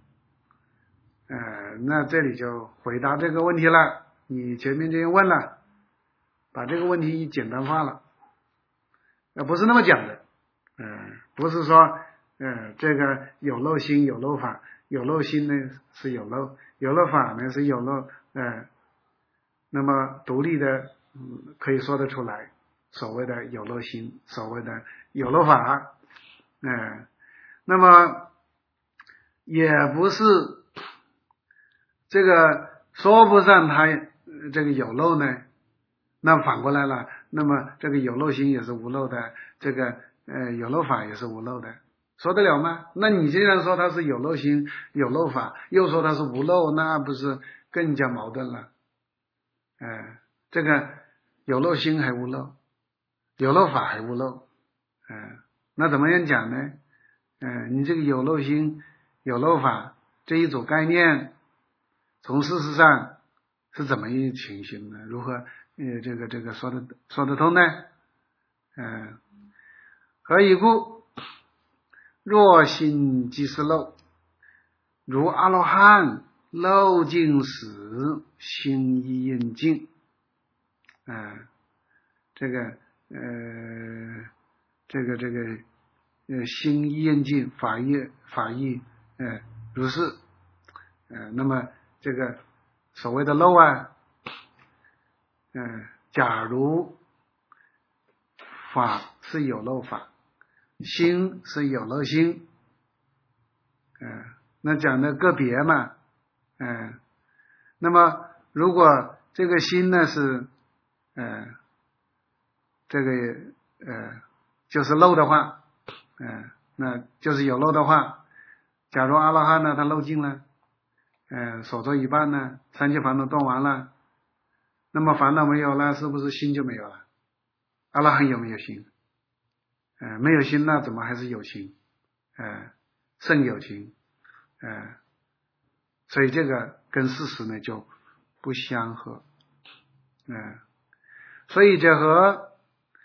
呃，那这里就回答这个问题了。你前面这样问了，把这个问题简单化了，呃，不是那么讲的，嗯、呃，不是说，呃，这个有漏心有漏法，有漏心呢是有漏，有漏法呢是有漏，呃，那么独立的，嗯，可以说得出来，所谓的有漏心，所谓的有漏法，嗯、呃，那么也不是这个说不上它这个有漏呢，那反过来了，那么这个有漏心也是无漏的，这个呃有漏法也是无漏的，说得了吗？那你既然说它是有漏心有漏法，又说它是无漏，那不是更加矛盾了？呃这个有漏心还无漏，有漏法还无漏，呃那怎么样讲呢？呃你这个有漏心有漏法这一组概念，从事实上是怎么一情形呢？如何呃这个这个说得说得通呢？嗯、呃，何以故？若心即是漏，如阿罗汉漏尽时，心亦应尽。啊、呃，这个呃这个这个呃心亦应尽，法亦法亦呃如是。呃那么这个所谓的漏啊，嗯、呃，假如法是有漏法，心是有漏心，嗯、呃，那讲的个别嘛，嗯、呃，那么如果这个心呢是，呃，这个呃就是漏的话，嗯、呃，那就是有漏的话，假如阿罗汉呢他漏尽了，呃，守着一半呢，三界烦恼断完了，那么烦恼没有了，是不是心就没有了？阿罗汉有没有心？呃，没有心，那怎么还是有情？呃，甚有情，呃，所以这个跟事实呢就不相合，呃，所以这和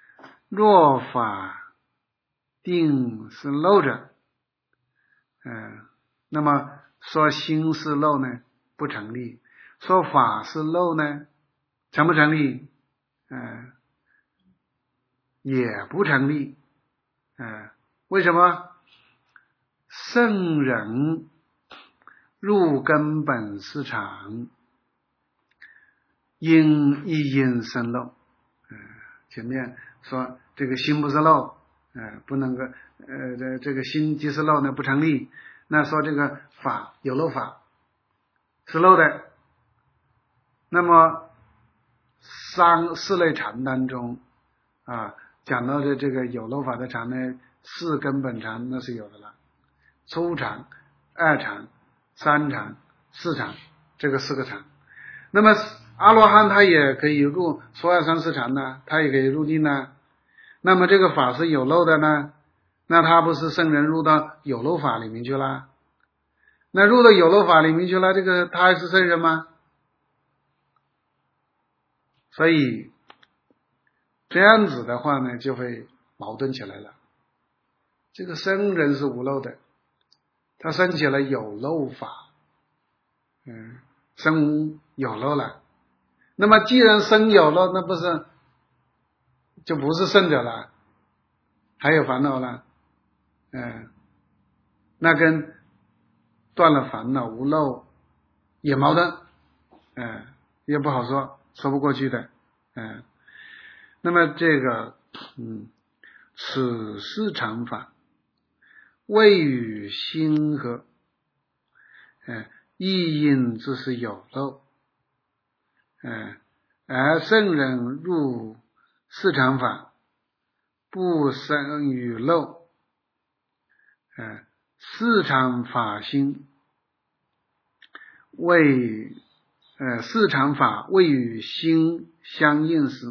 若法定是漏者，嗯，那么说心是漏呢不成立，说法是漏呢成不成立？嗯，也不成立。嗯，为什么？圣人入根本市场，因一因生漏。嗯，前面说这个心不是漏，呃，不能够，呃，这这个心即是漏呢不成立。那说这个法有漏法是漏的，那么三四类禅当中啊，讲到的这个有漏法的禅呢，四根本禅那是有的了，初禅、二禅、三禅、四禅，这个四个禅。那么阿罗汉他也可以入初二三四禅呢，他也可以入定呢。那么这个法是有漏的呢，那他不是圣人入到有漏法里面去了？那入到有漏法里面去了，这个他还是圣人吗？所以这样子的话呢，就会矛盾起来了。这个圣人是无漏的，他生起了有漏法，嗯，生有漏了。那么既然生有漏，那不是就不是圣者了，还有烦恼了，嗯，那跟断了烦恼无漏也矛盾，嗯，也不好说，说不过去的，嗯。那么这个，嗯，此是常法，谓与心合，嗯，意因之是有漏，嗯，而圣人入四常法，不生于漏，嗯，四常法心为，呃，四常法谓与心相应时，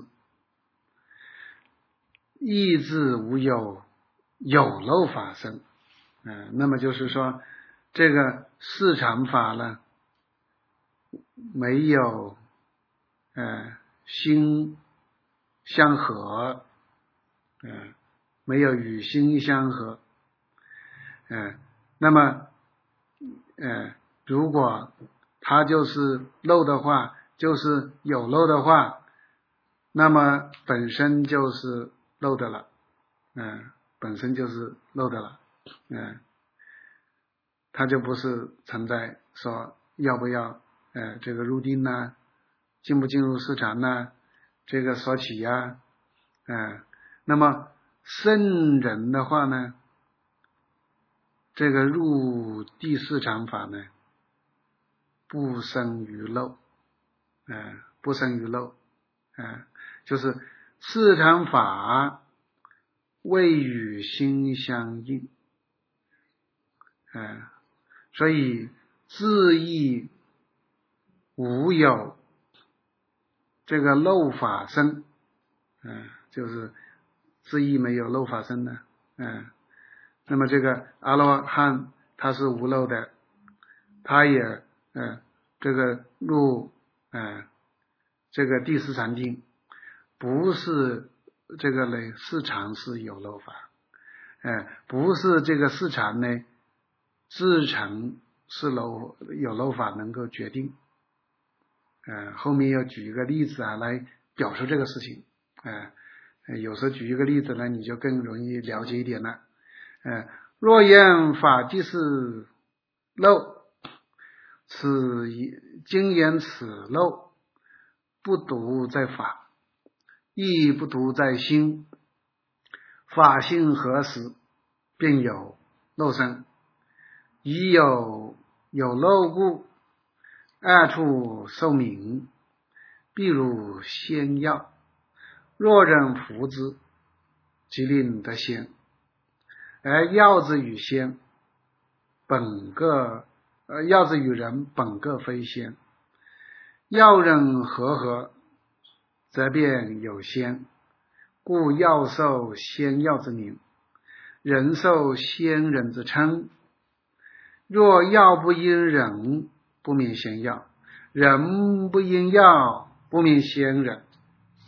意志无有有漏法生，嗯、呃，那么就是说，这个四常法呢，没有呃心相合，嗯、呃，没有与心相合，嗯、呃，那么呃，如果它就是漏的话，就是有漏的话，那么本身就是漏的了，嗯、呃，本身就是漏的了，嗯、呃，它就不是存在说要不要呃这个入定呢，进不进入四禅呢，这个所起呀，嗯、呃，那么圣人的话呢，这个入第四常法呢，不生于漏，嗯、呃，不生于漏，嗯、呃，就是四常法谓与心相应，嗯、呃，所以自意无有这个漏法生，嗯、呃，就是自意没有漏法生的，嗯、呃，那么这个阿罗汉他是无漏的，他也呃这个入呃这个第四禅定，不是这个呢四禅是有漏法，呃不是这个四禅呢自成是漏有漏法能够决定，呃后面要举一个例子啊来表述这个事情，呃有时候举一个例子呢你就更容易了解一点了，呃若言法即是漏，此经言此漏不独在法，亦不独在心，法性何时便有漏生，已有有漏故，二处受名，譬如仙药，若人服之，即令得仙，而药之与仙本个呃药之与人本个非仙，药人和合，则便有仙，故药受仙药之名，人受仙人之称。若药不因人，不名仙药；人不因药，不名仙人。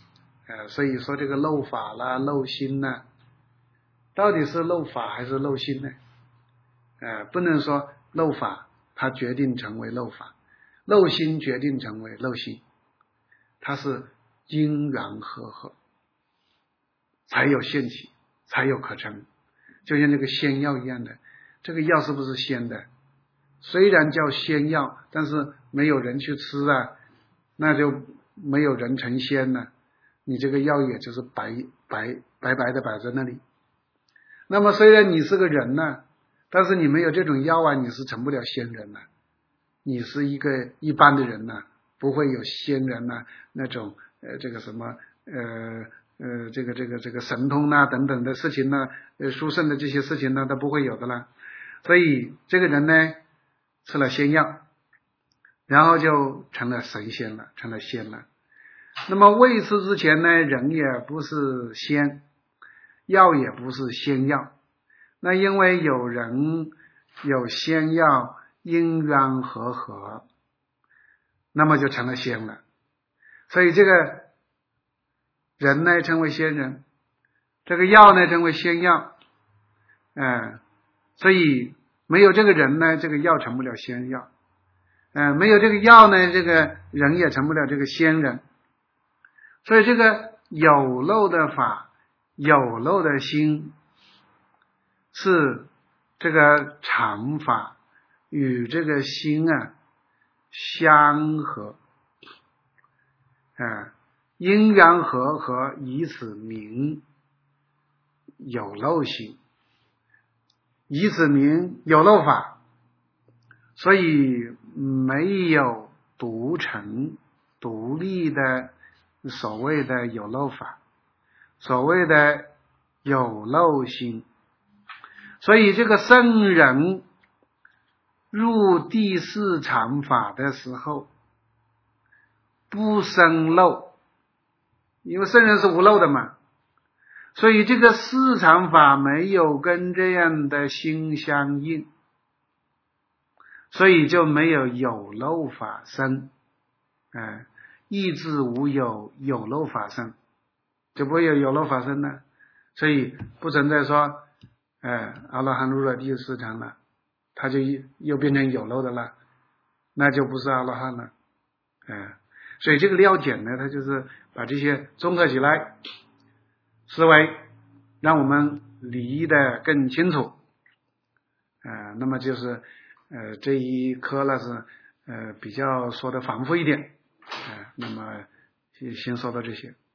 呃，所以说这个漏法啦、漏心啦，到底是漏法还是漏心呢？呃，不能说漏法它决定成为漏法，漏心决定成为漏心，它是因缘和合才有现起，才有可成。就像这个仙药一样的，这个药是不是仙的？虽然叫仙药，但是没有人去吃啊，那就没有人成仙了，你这个药也就是白白白白的摆在那里。那么虽然你是个人呢、啊，但是你没有这种药啊，你是成不了仙人的、啊，你是一个一般的人呢、啊，不会有仙人呐、啊、那种呃这个什么呃呃这个这个这个神通啊等等的事情呢、啊，呃殊胜的这些事情呢都不会有的啦。所以这个人呢吃了仙药，然后就成了神仙了，成了仙了。那么未吃之前呢，人也不是仙，药也不是仙药，那因为有人有仙药，因缘和合，那么就成了仙了。所以这个人呢称为仙人，这个药呢称为仙药，嗯、呃，所以没有这个人呢，这个药成不了仙药，嗯、呃，没有这个药呢，这个人也成不了这个仙人。所以这个有漏的法，有漏的心，是这个常法与这个心啊相合，啊，因缘和合，以此名有漏心，以此名有漏法。所以没有独成独立的所谓的有漏法，所谓的有漏心。所以这个圣人入第四常法的时候不生漏，因为圣人是无漏的嘛，所以这个四常法没有跟这样的心相应，所以就没有有漏法生，哎，意志无有有漏法生，就不会有有漏法生了。所以不存在说哎，阿罗汉入了第四常了，他就又变成有漏的了，那就不是阿罗汉了。哎，所以这个了解呢，它就是把这些综合起来，思维让我们理得更清楚。呃，那么就是呃这一科呢是呃比较说的繁复一点，呃，那么先说到这些。